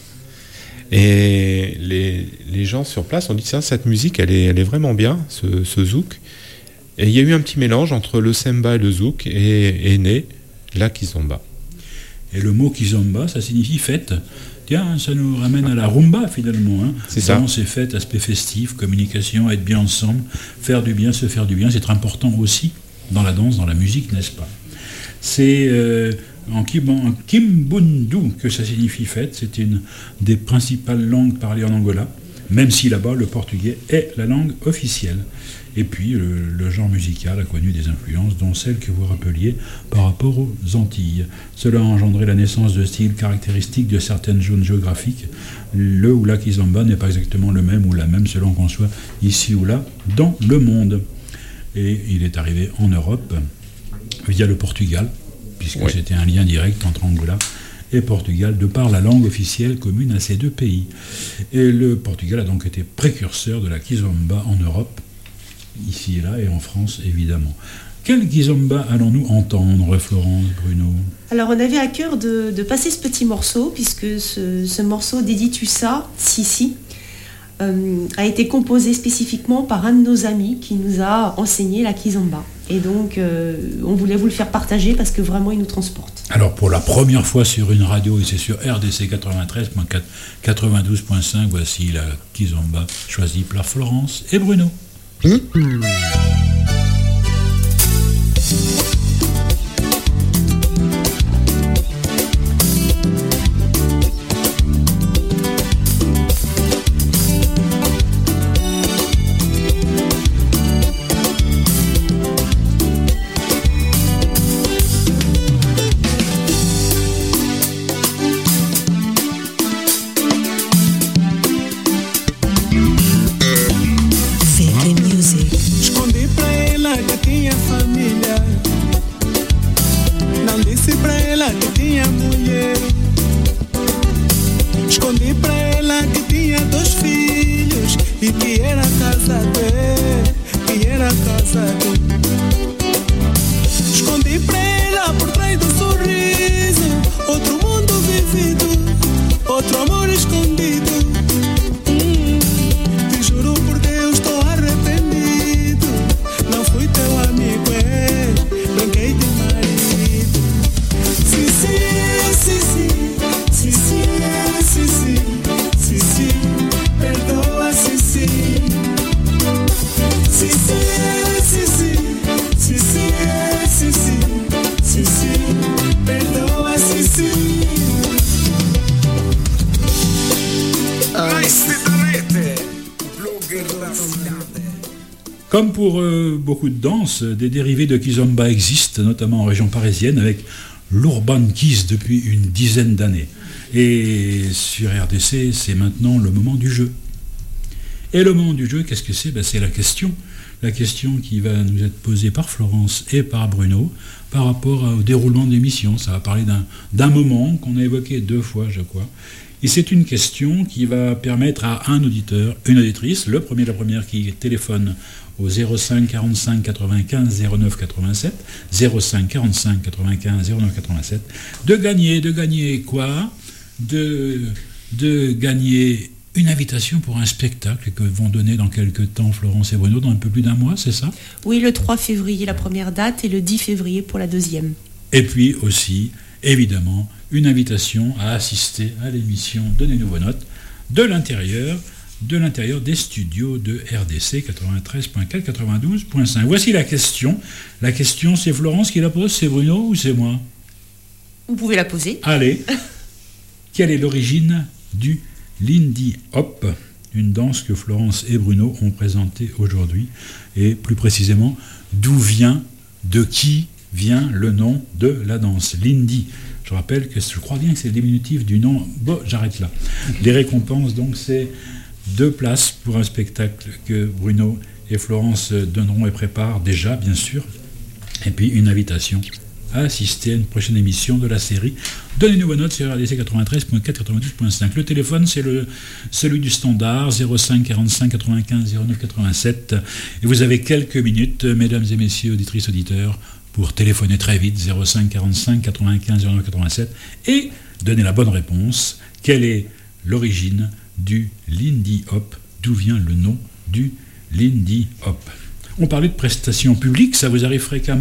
et les, les gens sur place ont dit ça, cette musique, elle est, elle est vraiment bien, ce, ce zouk. Et il y a eu un petit mélange entre le semba et le zouk, et est né la kizomba.
Et le mot kizomba, ça signifie fête. Tiens, ça nous ramène à la rumba finalement. Hein.
C'est ça.
C'est fête, aspect festif, communication, être bien ensemble, faire du bien, se faire du bien, c'est très important aussi dans la danse, dans la musique, n'est-ce pas? C'est euh, en, Kim, en Kimbundu que ça signifie fête. C'est une des principales langues parlées en Angola, même si là-bas le portugais est la langue officielle. Et puis le, le genre musical a connu des influences, dont celles que vous rappeliez par rapport aux Antilles. Cela a engendré la naissance de styles caractéristiques de certaines zones géographiques. Le ou la kizomba n'est pas exactement le même ou la même selon qu'on soit ici ou là dans le monde. Et il est arrivé en Europe via le Portugal, puisque oui. C'était un lien direct entre Angola et Portugal, de par la langue officielle commune à ces deux pays. Et le Portugal a donc été précurseur de la kizomba en Europe, ici et là, et en France évidemment. Quel kizomba allons-nous entendre, Florence, Bruno?
Alors on avait à cœur de, de passer ce petit morceau, puisque ce, ce morceau d'Editusa, Sissi, euh, a été composé spécifiquement par un de nos amis qui nous a enseigné la kizomba. Et donc euh, on voulait vous le faire partager parce que vraiment il nous transporte.
Alors pour la première fois sur une radio, et c'est sur R D C quatre-vingt-treize point quatre, quatre-vingt-douze point cinq, voici la kizomba choisie par Florence et Bruno. Mmh. Comme pour euh, beaucoup de danses, des dérivés de kizomba existent, notamment en région parisienne, avec l'Urban Kiz depuis une dizaine d'années. Et sur R D C, c'est maintenant le moment du jeu. Et le moment du jeu, qu'est-ce que c'est ? Ben, c'est la question. La question qui va nous être posée par Florence et par Bruno par rapport au déroulement de l'émission. Ça va parler d'un, d'un moment qu'on a évoqué deux fois, je crois. Et c'est une question qui va permettre à un auditeur, une auditrice, le premier, la première qui téléphone au zéro cinq quarante-cinq quatre-vingt-quinze zéro neuf quatre-vingt-sept, zéro cinq quarante-cinq quatre-vingt-quinze zéro neuf quatre-vingt-sept, de gagner, de gagner quoi ? De, de gagner une invitation pour un spectacle que vont donner dans quelques temps Florence et Bruno, dans un peu plus d'un mois, c'est ça ?
Oui, le trois février, la première date, et le dix février pour la deuxième.
Et puis aussi, évidemment, une invitation à assister à l'émission Donnez-nous vos notes de l'intérieur, de l'intérieur des studios de R D C quatre-vingt-treize point quatre, quatre-vingt-douze point cinq. Voici la question. La question, c'est Florence qui la pose, c'est Bruno ou c'est moi ?
Vous pouvez la poser.
Allez. Quelle est l'origine du Lindy Hop, une danse que Florence et Bruno ont présentée aujourd'hui, et plus précisément, d'où vient, de qui vient le nom de la danse Lindy. Je rappelle que je crois bien que c'est le diminutif du nom. Bon, j'arrête là. Les récompenses, donc, c'est deux places pour un spectacle que Bruno et Florence donneront et préparent déjà, bien sûr, et puis une invitation à assister à une prochaine émission de la série Donnez-nous vos notes sur R D C quatre-vingt-treize point quatre, quatre-vingt-douze point cinq. Le téléphone, c'est le, celui du standard, zéro cinq quarante-cinq quatre-vingt-quinze zéro neuf quatre-vingt-sept. Et vous avez quelques minutes, mesdames et messieurs, auditrices, auditeurs, pour téléphoner très vite, zéro cinq quarante-cinq quatre-vingt-quinze zéro neuf quatre-vingt-sept, et donner la bonne réponse. Quelle est l'origine du Lindy Hop ? D'où vient le nom du Lindy Hop ? On parlait de prestations publiques, ça vous arrive fréquemment ?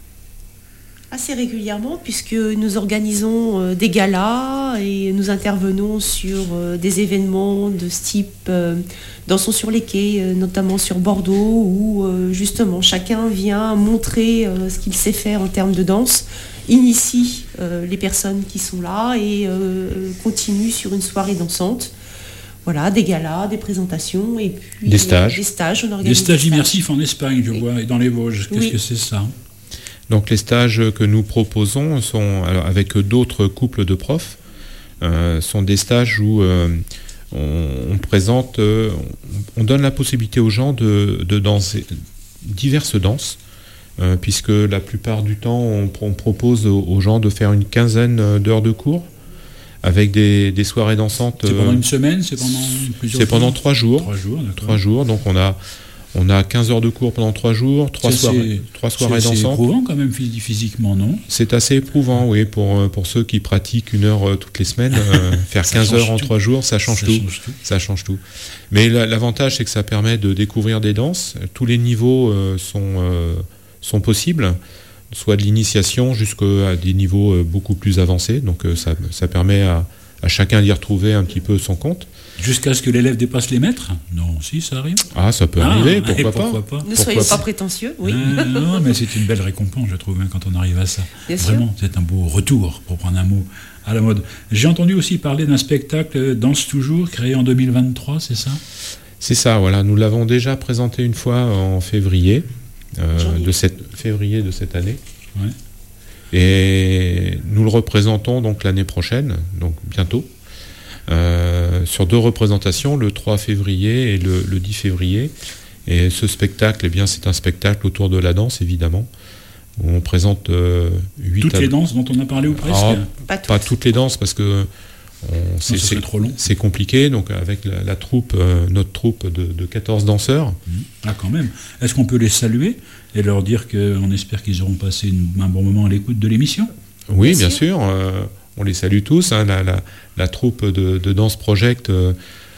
Assez régulièrement, puisque nous organisons euh, des galas et nous intervenons sur euh, des événements de ce type, euh, dansons sur les quais, euh, notamment sur Bordeaux, où euh, justement chacun vient montrer euh, ce qu'il sait faire en termes de danse, initie euh, les personnes qui sont là et euh, continue sur une soirée dansante. Voilà, des galas, des présentations et puis
des stages.
Euh, des stages, on organise
des stages
des stages
immersifs en Espagne, je
oui.
vois, et dans les Vosges. Qu'est-ce
oui.
que c'est ça ?
Donc les stages que nous proposons sont, alors, avec d'autres couples de profs, euh, sont des stages où euh, on, on présente, euh, on donne la possibilité aux gens de, de danser diverses danses, euh, puisque la plupart du temps on, on propose aux, aux gens de faire une quinzaine d'heures de cours avec des, des soirées dansantes.
C'est pendant une semaine, c'est pendant plusieurs
C'est pendant
jours
trois jours.
Trois jours, d'accord.
Trois jours, donc on a On a quinze heures de cours pendant trois jours, trois
c'est,
soirées, trois soirées
c'est,
dansantes.
C'est éprouvant quand même physiquement, non ?
C'est assez éprouvant, oui, pour, pour ceux qui pratiquent une heure euh, toutes les semaines. Euh, faire quinze heures en trois jours, ça change
ça
tout.
change tout.
Ça change tout. Mais la, l'avantage, c'est que ça permet de découvrir des danses. Tous les niveaux euh, sont, euh, sont possibles, soit de l'initiation jusqu'à des niveaux euh, beaucoup plus avancés. Donc euh, ça, ça permet à, à chacun d'y retrouver un petit peu son compte.
Jusqu'à ce que l'élève dépasse les maîtres ? Non, si, ça arrive.
Ah, ça peut
ah,
arriver, pourquoi,
pourquoi
pas,
pas
Ne
pourquoi
soyez
pas.
pas prétentieux, oui.
Euh, non, mais c'est une belle récompense, je trouve, hein, quand on arrive à ça.
Bien
Vraiment,
sûr.
c'est un beau retour, pour prendre un mot à la mode. J'ai entendu aussi parler d'un spectacle Danse Toujours, créé en deux mille vingt-trois, c'est ça ?
C'est ça, voilà. Nous l'avons déjà présenté une fois en février, euh, de cette, février de cette année.
Ouais.
Et nous le représentons donc l'année prochaine, donc bientôt. Euh, sur deux représentations, le trois février et le, le dix février. Et ce spectacle, eh bien, c'est un spectacle autour de la danse, évidemment, où on présente euh, huit...
Toutes
ab...
les danses dont on a parlé ou presque ?
Ah,
Pas toutes.
pas toutes les danses, parce que on, c'est,
non,
c'est,
trop long.
c'est compliqué. Donc avec la, la troupe, euh, notre troupe de, de quatorze danseurs.
Mmh. Ah, quand même. Est-ce qu'on peut les saluer et leur dire qu'on espère qu'ils auront passé une, un bon moment à l'écoute de l'émission ?
Oui, bien,
bien
sûr. sûr euh, on les salue tous. Hein, la, la, la troupe de, de Danse Project euh,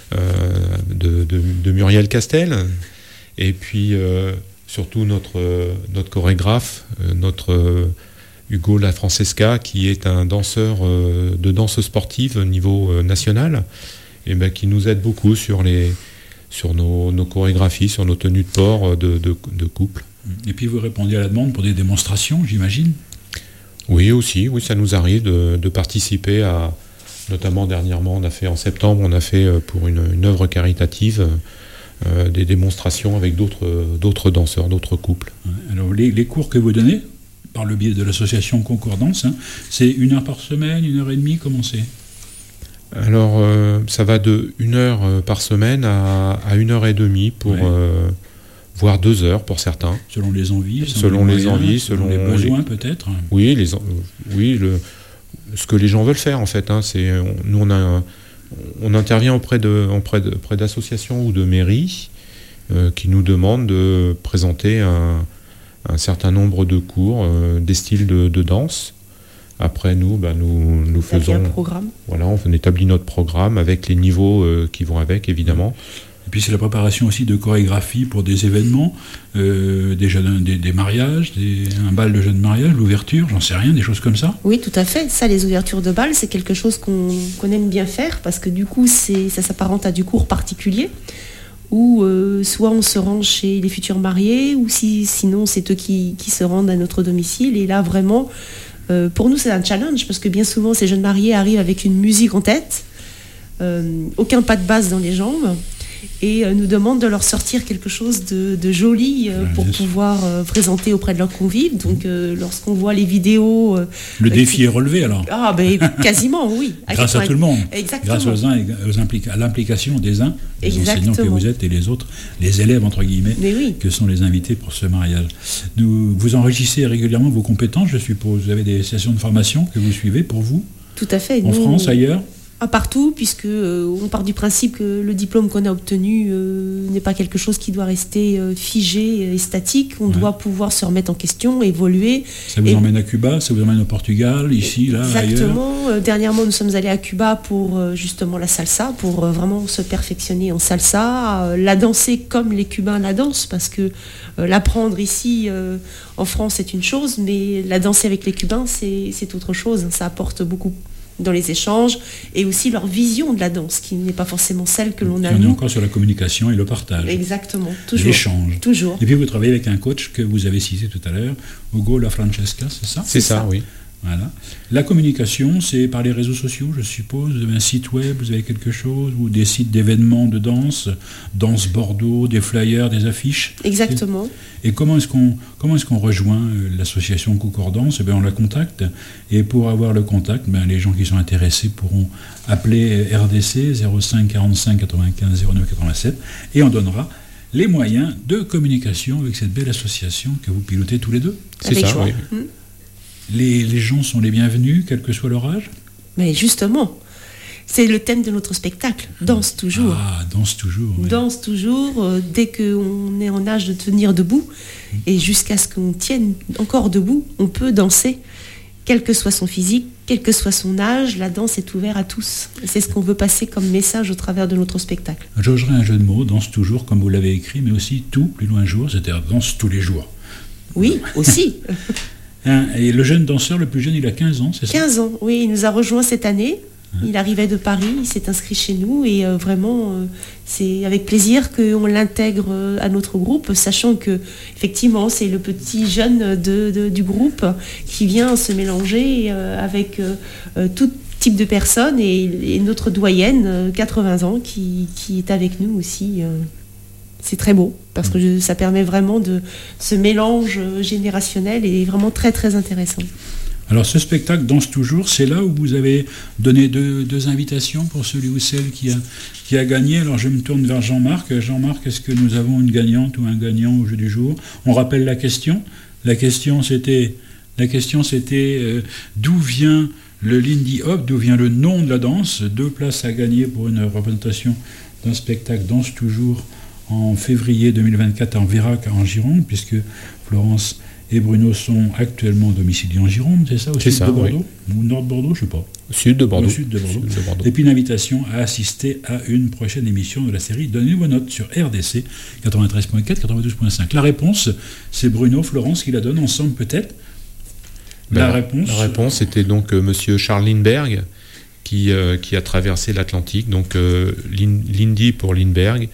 de, de, de Muriel Castel. Et puis, euh, surtout, notre, notre chorégraphe, euh, notre euh, Hugo Lafrancesca, qui est un danseur euh, de danse sportive au niveau euh, national, et ben, qui nous aide beaucoup sur, les, sur nos, nos chorégraphies, sur nos tenues de port de, de, de couple.
Et puis, vous répondez à la demande pour des démonstrations, j'imagine ?
Oui, aussi, oui, ça nous arrive de, de participer à, notamment dernièrement, on a fait en septembre, on a fait pour une, une œuvre caritative euh, des démonstrations avec d'autres, d'autres danseurs, d'autres couples.
Alors les, les cours que vous donnez, par le biais de l'association Concordance, hein, c'est une heure par semaine, une heure et demie, comment c'est ?
Alors, euh, ça va de une heure par semaine à, à une heure et demie, pour, ouais. euh, voire deux heures pour certains.
Selon les envies, selon,
selon les,
les
envies,
selon, selon les besoins les... peut-être.
Oui, les, oui le, ce que les gens veulent faire en fait. Hein, c'est, on, nous, on, a, on intervient auprès, de, auprès, de, auprès d'associations ou de mairies euh, qui nous demandent de présenter un, un certain nombre de cours, euh, des styles de, de danse. Après, nous, bah, nous, nous faisons...
un programme.
Voilà, on établit notre programme avec les niveaux euh, qui vont avec, évidemment.
Et puis c'est la préparation aussi de chorégraphie pour des événements, euh, des, jeunes, des, des mariages, des, un bal de jeunes mariage, l'ouverture, j'en sais rien, des choses comme ça.
Oui, tout à fait. Ça, les ouvertures de bal, c'est quelque chose qu'on, qu'on aime bien faire parce que du coup, c'est, ça s'apparente à du cours particulier où euh, soit on se rend chez les futurs mariés ou si, sinon c'est eux qui, qui se rendent à notre domicile. Et là, vraiment, euh, pour nous, c'est un challenge parce que bien souvent, ces jeunes mariés arrivent avec une musique en tête, euh, aucun pas de basse dans les jambes. Et euh, nous demandent de leur sortir quelque chose de, de joli euh, pour pouvoir euh, présenter auprès de leurs convives. Donc, euh, lorsqu'on voit les vidéos... Euh,
le défi qui... est relevé, alors.
Ah, ben, quasiment, oui.
Grâce à tout le monde.
Exactement.
Grâce aux uns et aux implica... à l'implication des uns, des Exactement. enseignants que vous êtes, et les autres, les élèves, entre guillemets,
oui.
que sont les invités pour ce mariage. Nous, vous enregistrez régulièrement vos compétences, je suppose. Vous avez des sessions de formation que vous suivez pour vous ?
Tout à fait.
En Nous... France, ailleurs ?
À partout, puisque euh, on part du principe que le diplôme qu'on a obtenu euh, n'est pas quelque chose qui doit rester euh, figé et statique. On ouais. doit pouvoir se remettre en question, évoluer.
Ça vous et... emmène à Cuba, ça vous emmène au Portugal, ici, là,
Exactement.
ailleurs.
Exactement. Euh, dernièrement, nous sommes allés à Cuba pour euh, justement la salsa, pour euh, vraiment se perfectionner en salsa, euh, la danser comme les Cubains la dansent, parce que euh, l'apprendre ici euh, en France c'est une chose, mais la danser avec les Cubains c'est, c'est autre chose. Ça apporte beaucoup dans les échanges, et aussi leur vision de la danse, qui n'est pas forcément celle que l'on a
nous. On est
nous.
encore sur la communication et le partage.
Exactement, toujours.
L'échange.
Toujours.
Et puis vous travaillez avec un coach que vous avez cité tout à l'heure, Hugo La Francesca, c'est ça ?
C'est, c'est ça, ça, oui.
Voilà. La communication, c'est par les réseaux sociaux, je suppose. Vous avez un site web, vous avez quelque chose, ou des sites d'événements de danse, Danse Bordeaux, des flyers, des affiches.
Exactement.
Et comment est-ce qu'on, comment est-ce qu'on rejoint l'association Concordance ? Eh bien, on la contacte. Et pour avoir le contact, ben, les gens qui sont intéressés pourront appeler R D C zéro cinq quarante-cinq quatre-vingt-quinze zéro neuf quatre-vingt-sept et on donnera les moyens de communication avec cette belle association que vous pilotez tous les deux.
C'est avec ça, joie. Oui.
Mmh.
Les, les gens sont les bienvenus, quel que soit leur âge ?
Mais justement, c'est le thème de notre spectacle. Danse toujours.
Ah, danse toujours. Oui.
Danse toujours, euh, dès qu'on est en âge de tenir debout, mmh. et jusqu'à ce qu'on tienne encore debout, on peut danser, quel que soit son physique, quel que soit son âge, la danse est ouverte à tous. Et c'est ce qu'on veut passer comme message au travers de notre spectacle.
J'oserais un jeu de mots, danse toujours, comme vous l'avez écrit, mais aussi tout, plus loin jour, c'est-à-dire danse tous les jours.
Oui, aussi.
Et le jeune danseur, le plus jeune, il a quinze ans, c'est ça ?
quinze ans, oui, il nous a rejoints cette année. Il arrivait de Paris, il s'est inscrit chez nous et euh, vraiment, euh, c'est avec plaisir qu'on l'intègre euh, à notre groupe, sachant que effectivement, c'est le petit jeune de, de, du groupe qui vient se mélanger euh, avec euh, euh, tout type de personnes et, et notre doyenne, euh, quatre-vingts ans, qui, qui est avec nous aussi. Euh, c'est très beau parce que je, ça permet vraiment de ce mélange générationnel et vraiment très très intéressant.
Alors ce spectacle Danse toujours, c'est là où vous avez donné deux, deux invitations pour celui ou celle qui a, qui a gagné. Alors je me tourne vers Jean-Marc. Jean-Marc, est-ce que nous avons une gagnante ou un gagnant au jeu du jour ? On rappelle la question. La question c'était, la question, c'était euh, d'où vient le Lindy Hop, d'où vient le nom de la danse ? Deux places à gagner pour une représentation d'un spectacle Danse toujours en février deux mille vingt-quatre en Vérac en Gironde, puisque Florence et Bruno sont actuellement domiciliés en Gironde, c'est ça, au
c'est
sud
ça,
de Bordeaux
oui.
Ou nord de Bordeaux, je ne sais pas.
Au sud de Bordeaux.
Au sud de Bordeaux.
Sud de Bordeaux.
Et puis une invitation à assister à une prochaine émission de la série Donnez vos notes sur R D C quatre-vingt-treize point quatre, quatre-vingt-douze point cinq. La réponse, c'est Bruno, Florence qui la donne ensemble peut-être.
Ben,
la réponse.
La réponse était donc euh, Monsieur Charles Lindbergh qui, euh, qui a traversé l'Atlantique. Donc euh, Lin, Lindy pour Lindbergh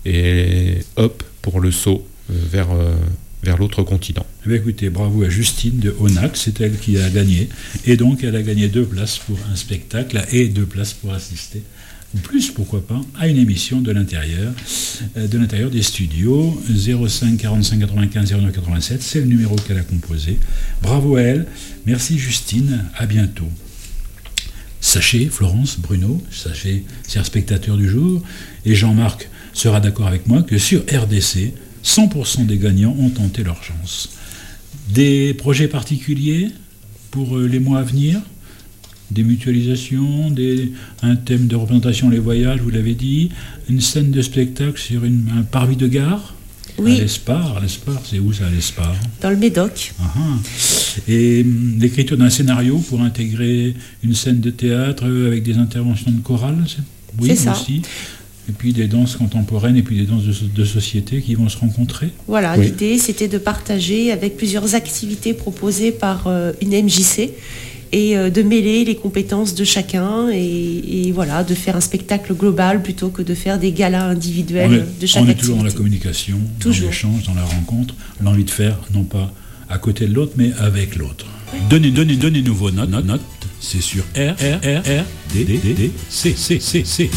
et Hop pour le saut euh, vers, euh, vers l'autre continent.
Eh bien, écoutez, bravo à Justine de Onac, c'est elle qui a gagné. Et donc, elle a gagné deux places pour un spectacle et deux places pour assister ou plus, pourquoi pas, à une émission de l'intérieur, euh, de l'intérieur des studios. zéro cinq quarante-cinq quatre-vingt-quinze zéro neuf quatre-vingt-sept, c'est le numéro qu'elle a composé. Bravo à elle. Merci Justine, à bientôt. Sachez, Florence, Bruno, sachez, chers spectateurs du jour, et Jean-Marc sera d'accord avec moi, que sur R D C, cent pour cent des gagnants ont tenté leur chance. Des projets particuliers pour les mois à venir ? Des mutualisations, des, un thème de représentation, les voyages, vous l'avez dit, une scène de spectacle sur une, un parvis de gare ?
Oui.
À l'Espar, à l'Espar, c'est où ça, à l'Espar ?
Dans le Médoc.
Ah, et hum, l'écriture d'un scénario pour intégrer une scène de théâtre avec des interventions de chorale, c'est, oui,
c'est ça.
Aussi. Et puis des danses contemporaines et puis des danses de, de société qui vont se rencontrer.
Voilà,
Oui.
l'idée c'était de partager avec plusieurs activités proposées par euh, une M J C et euh, de mêler les compétences de chacun et, et voilà, de faire un spectacle global plutôt que de faire des galas individuels
On est,
de chaque
on est
activité.
toujours dans la communication,
Toujours.
dans l'échange, dans la rencontre, l'envie de faire, non pas à côté de l'autre, mais avec l'autre. Donnez, donnez, donnez-nous vos notes, notes, notes, c'est sur R, R, R, R, D, D, D, D, C, C, C, C.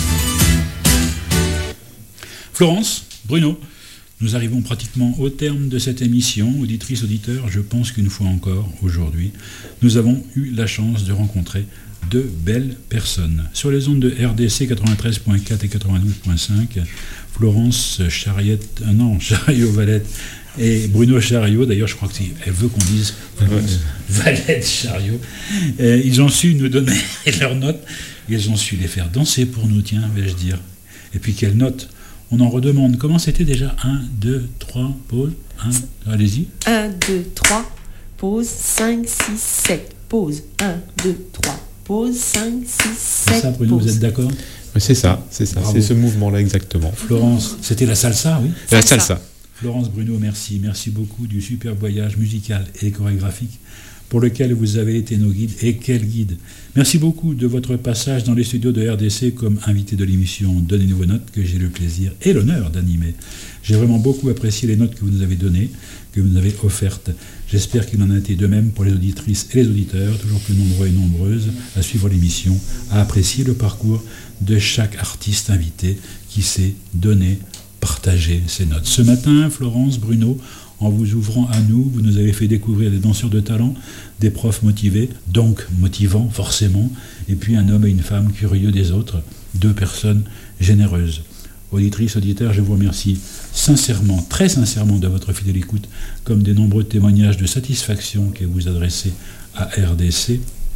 Florence, Bruno, nous arrivons pratiquement au terme de cette émission. Auditrices, auditeurs, je pense qu'une fois encore, aujourd'hui, nous avons eu la chance de rencontrer de belles personnes. Sur les ondes de R D C quatre-vingt-treize point quatre et quatre-vingt-douze point cinq, Florence Chariette, ah non, Chariot-Valette et Bruno Chariot, d'ailleurs je crois qu'elle veut qu'on dise Florence Valette Chariot, euh, ils ont su nous donner leurs notes, ils ont su les faire danser pour nous, tiens, vais-je dire. Et puis quelles notes? On en redemande. Comment c'était déjà? un, deux, trois, pause. un, allez-y.
un, deux, trois, pause, cinq, six, sept, pause. un, deux, trois, pause, cinq, six,
C'est
sept,
ça, Bruno,
pause.
vous êtes d'accord?
Oui, c'est ça, c'est ça,
Bravo.
c'est ce mouvement-là exactement.
Florence, c'était la salsa, oui?
La
Salsa.
salsa.
Florence, Bruno, merci. Merci beaucoup du super voyage musical et chorégraphique pour lequel vous avez été nos guides. Et quel guide! Merci beaucoup de votre passage dans les studios de R D C comme invité de l'émission Donnez-nous vos notes, que j'ai le plaisir et l'honneur d'animer. J'ai vraiment beaucoup apprécié les notes que vous nous avez données, que vous nous avez offertes. J'espère qu'il en a été de même pour les auditrices et les auditeurs, toujours plus nombreux et nombreuses à suivre l'émission, à apprécier le parcours de chaque artiste invité qui s'est donné, partagé ses notes. Ce matin, Florence, Bruno, en vous ouvrant à nous, vous nous avez fait découvrir des danseurs de talent, des profs motivés, donc motivants forcément, et puis un homme et une femme curieux des autres, deux personnes généreuses. Auditrices, auditeurs, je vous remercie sincèrement, très sincèrement de votre fidèle écoute, comme des nombreux témoignages de satisfaction que vous adressez à R D C.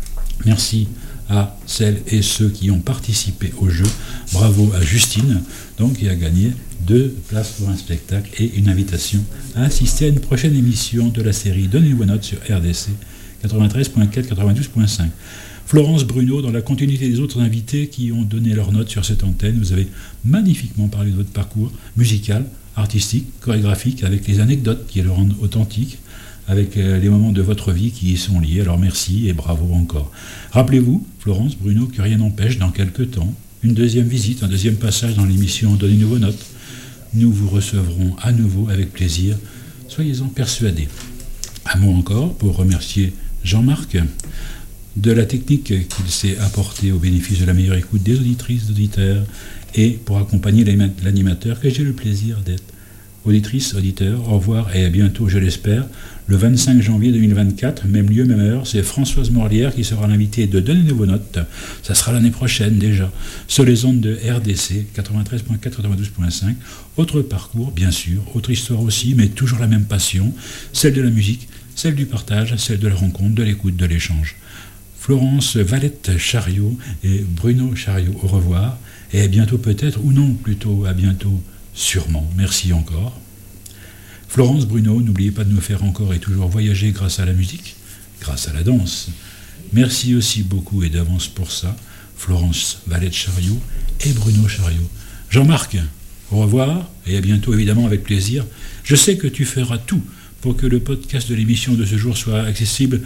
Merci à celles et ceux qui ont participé au jeu. Bravo à Justine, donc, qui a gagné deux places pour un spectacle et une invitation à assister à une prochaine émission de la série Donnez-nous vos notes sur R D C quatre-vingt-treize point quatre, quatre-vingt-douze point cinq. Florence, Bruno, dans la continuité des autres invités qui ont donné leurs notes sur cette antenne, vous avez magnifiquement parlé de votre parcours musical, artistique, chorégraphique, avec les anecdotes qui le rendent authentique, avec les moments de votre vie qui y sont liés. Alors merci et bravo encore. Rappelez-vous, Florence, Bruno, que rien n'empêche dans quelques temps une deuxième visite, un deuxième passage dans l'émission Donnez-nous vos notes. Nous vous recevrons à nouveau avec plaisir, soyez-en persuadés. Un mot encore pour remercier Jean-Marc de la technique qu'il s'est apportée au bénéfice de la meilleure écoute des auditrices, d'auditeurs, et pour accompagner l'animateur que j'ai le plaisir d'être. Auditrices, auditeurs, au revoir et à bientôt, je l'espère. Le vingt-cinq janvier deux mille vingt-quatre, même lieu, même heure, c'est Françoise Morlière qui sera l'invitée de Donnez-nous vos notes. Ça sera l'année prochaine déjà, sur les ondes de R D C, quatre-vingt-treize point quatre, quatre-vingt-douze point cinq. Autre parcours, bien sûr, autre histoire aussi, mais toujours la même passion, celle de la musique, celle du partage, celle de la rencontre, de l'écoute, de l'échange. Florence Valette Chariot et Bruno Chariot, au revoir, et à bientôt peut-être, ou non, plutôt à bientôt, sûrement. Merci encore. Florence, Bruno, n'oubliez pas de nous faire encore et toujours voyager grâce à la musique, grâce à la danse. Merci aussi beaucoup et d'avance pour ça, Florence Valette Chariot et Bruno Chariot. Jean-Marc, au revoir et à bientôt évidemment avec plaisir. Je sais que tu feras tout pour que le podcast de l'émission de ce jour soit accessible,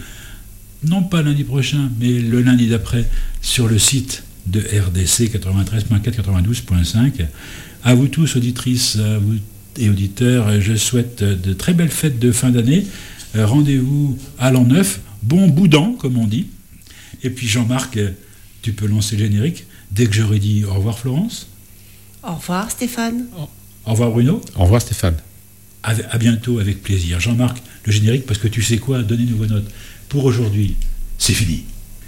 non pas lundi prochain, mais le lundi d'après, sur le site de R D C quatre-vingt-treize point quatre, quatre-vingt-douze point cinq. À vous tous, auditrices, à vous et auditeurs, je souhaite de très belles fêtes de fin d'année. Rendez-vous à l'an neuf, bon boudin, comme on dit. Et puis Jean-Marc, tu peux lancer le générique dès que j'aurai dit au revoir Florence.
Au revoir Stéphane.
Au revoir Bruno.
Au revoir Stéphane.
À, à bientôt, avec plaisir. Jean-Marc, le générique, parce que tu sais quoi, donnez-nous vos notes. Pour aujourd'hui, c'est fini.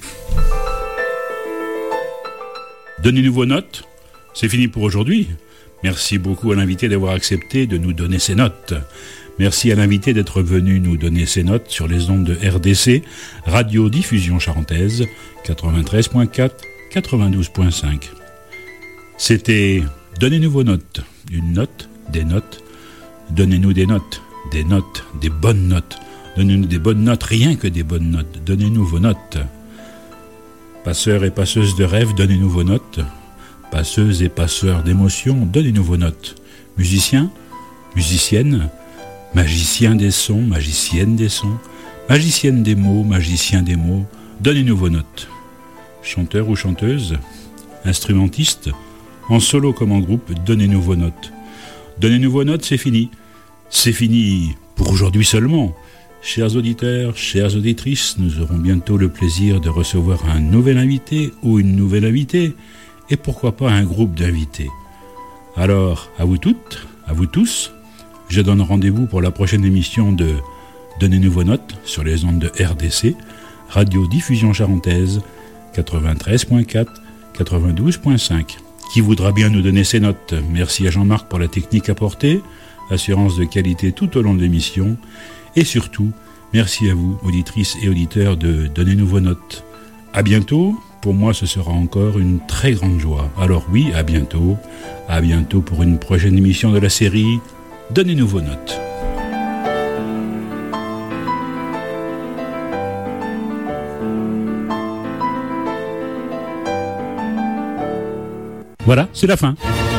Donnez-nous vos notes, c'est fini pour aujourd'hui. Merci beaucoup à l'invité d'avoir accepté de nous donner ses notes. Merci à l'invité d'être venu nous donner ses notes sur les ondes de R D C, Radio Diffusion Charentaise, quatre-vingt-treize point quatre, quatre-vingt-douze point cinq. C'était Donnez-nous vos notes. Une note, des notes. Donnez-nous des notes, des notes, des bonnes notes. Donnez-nous des bonnes notes, rien que des bonnes notes. Donnez-nous vos notes. Passeurs et passeuses de rêves, donnez-nous vos notes. Passeuses et passeurs d'émotions, donnez-nous vos notes. Musiciens, musiciennes, magiciens des sons, magiciennes des sons, magiciennes des mots, magiciens des mots, donnez-nous vos notes. Chanteurs ou chanteuses, instrumentistes, en solo comme en groupe, donnez-nous vos notes. Donnez-nous vos notes, c'est fini. C'est fini pour aujourd'hui seulement. Chers auditeurs, chères auditrices, nous aurons bientôt le plaisir de recevoir un nouvel invité ou une nouvelle invitée, et pourquoi pas un groupe d'invités. Alors, à vous toutes, à vous tous, je donne rendez-vous pour la prochaine émission de Donnez-nous vos notes sur les ondes de R D C, Radio Diffusion Charentaise, quatre-vingt-treize point quatre, quatre-vingt-douze point cinq. Qui voudra bien nous donner ses notes? Merci à Jean-Marc pour la technique apportée, assurance de qualité tout au long de l'émission, et surtout, merci à vous, auditrices et auditeurs, de Donnez-nous vos notes. À bientôt, pour moi ce sera encore une très grande joie. Alors oui, à bientôt, à bientôt pour une prochaine émission de la série Donnez-nous vos notes. Voilà, c'est la fin.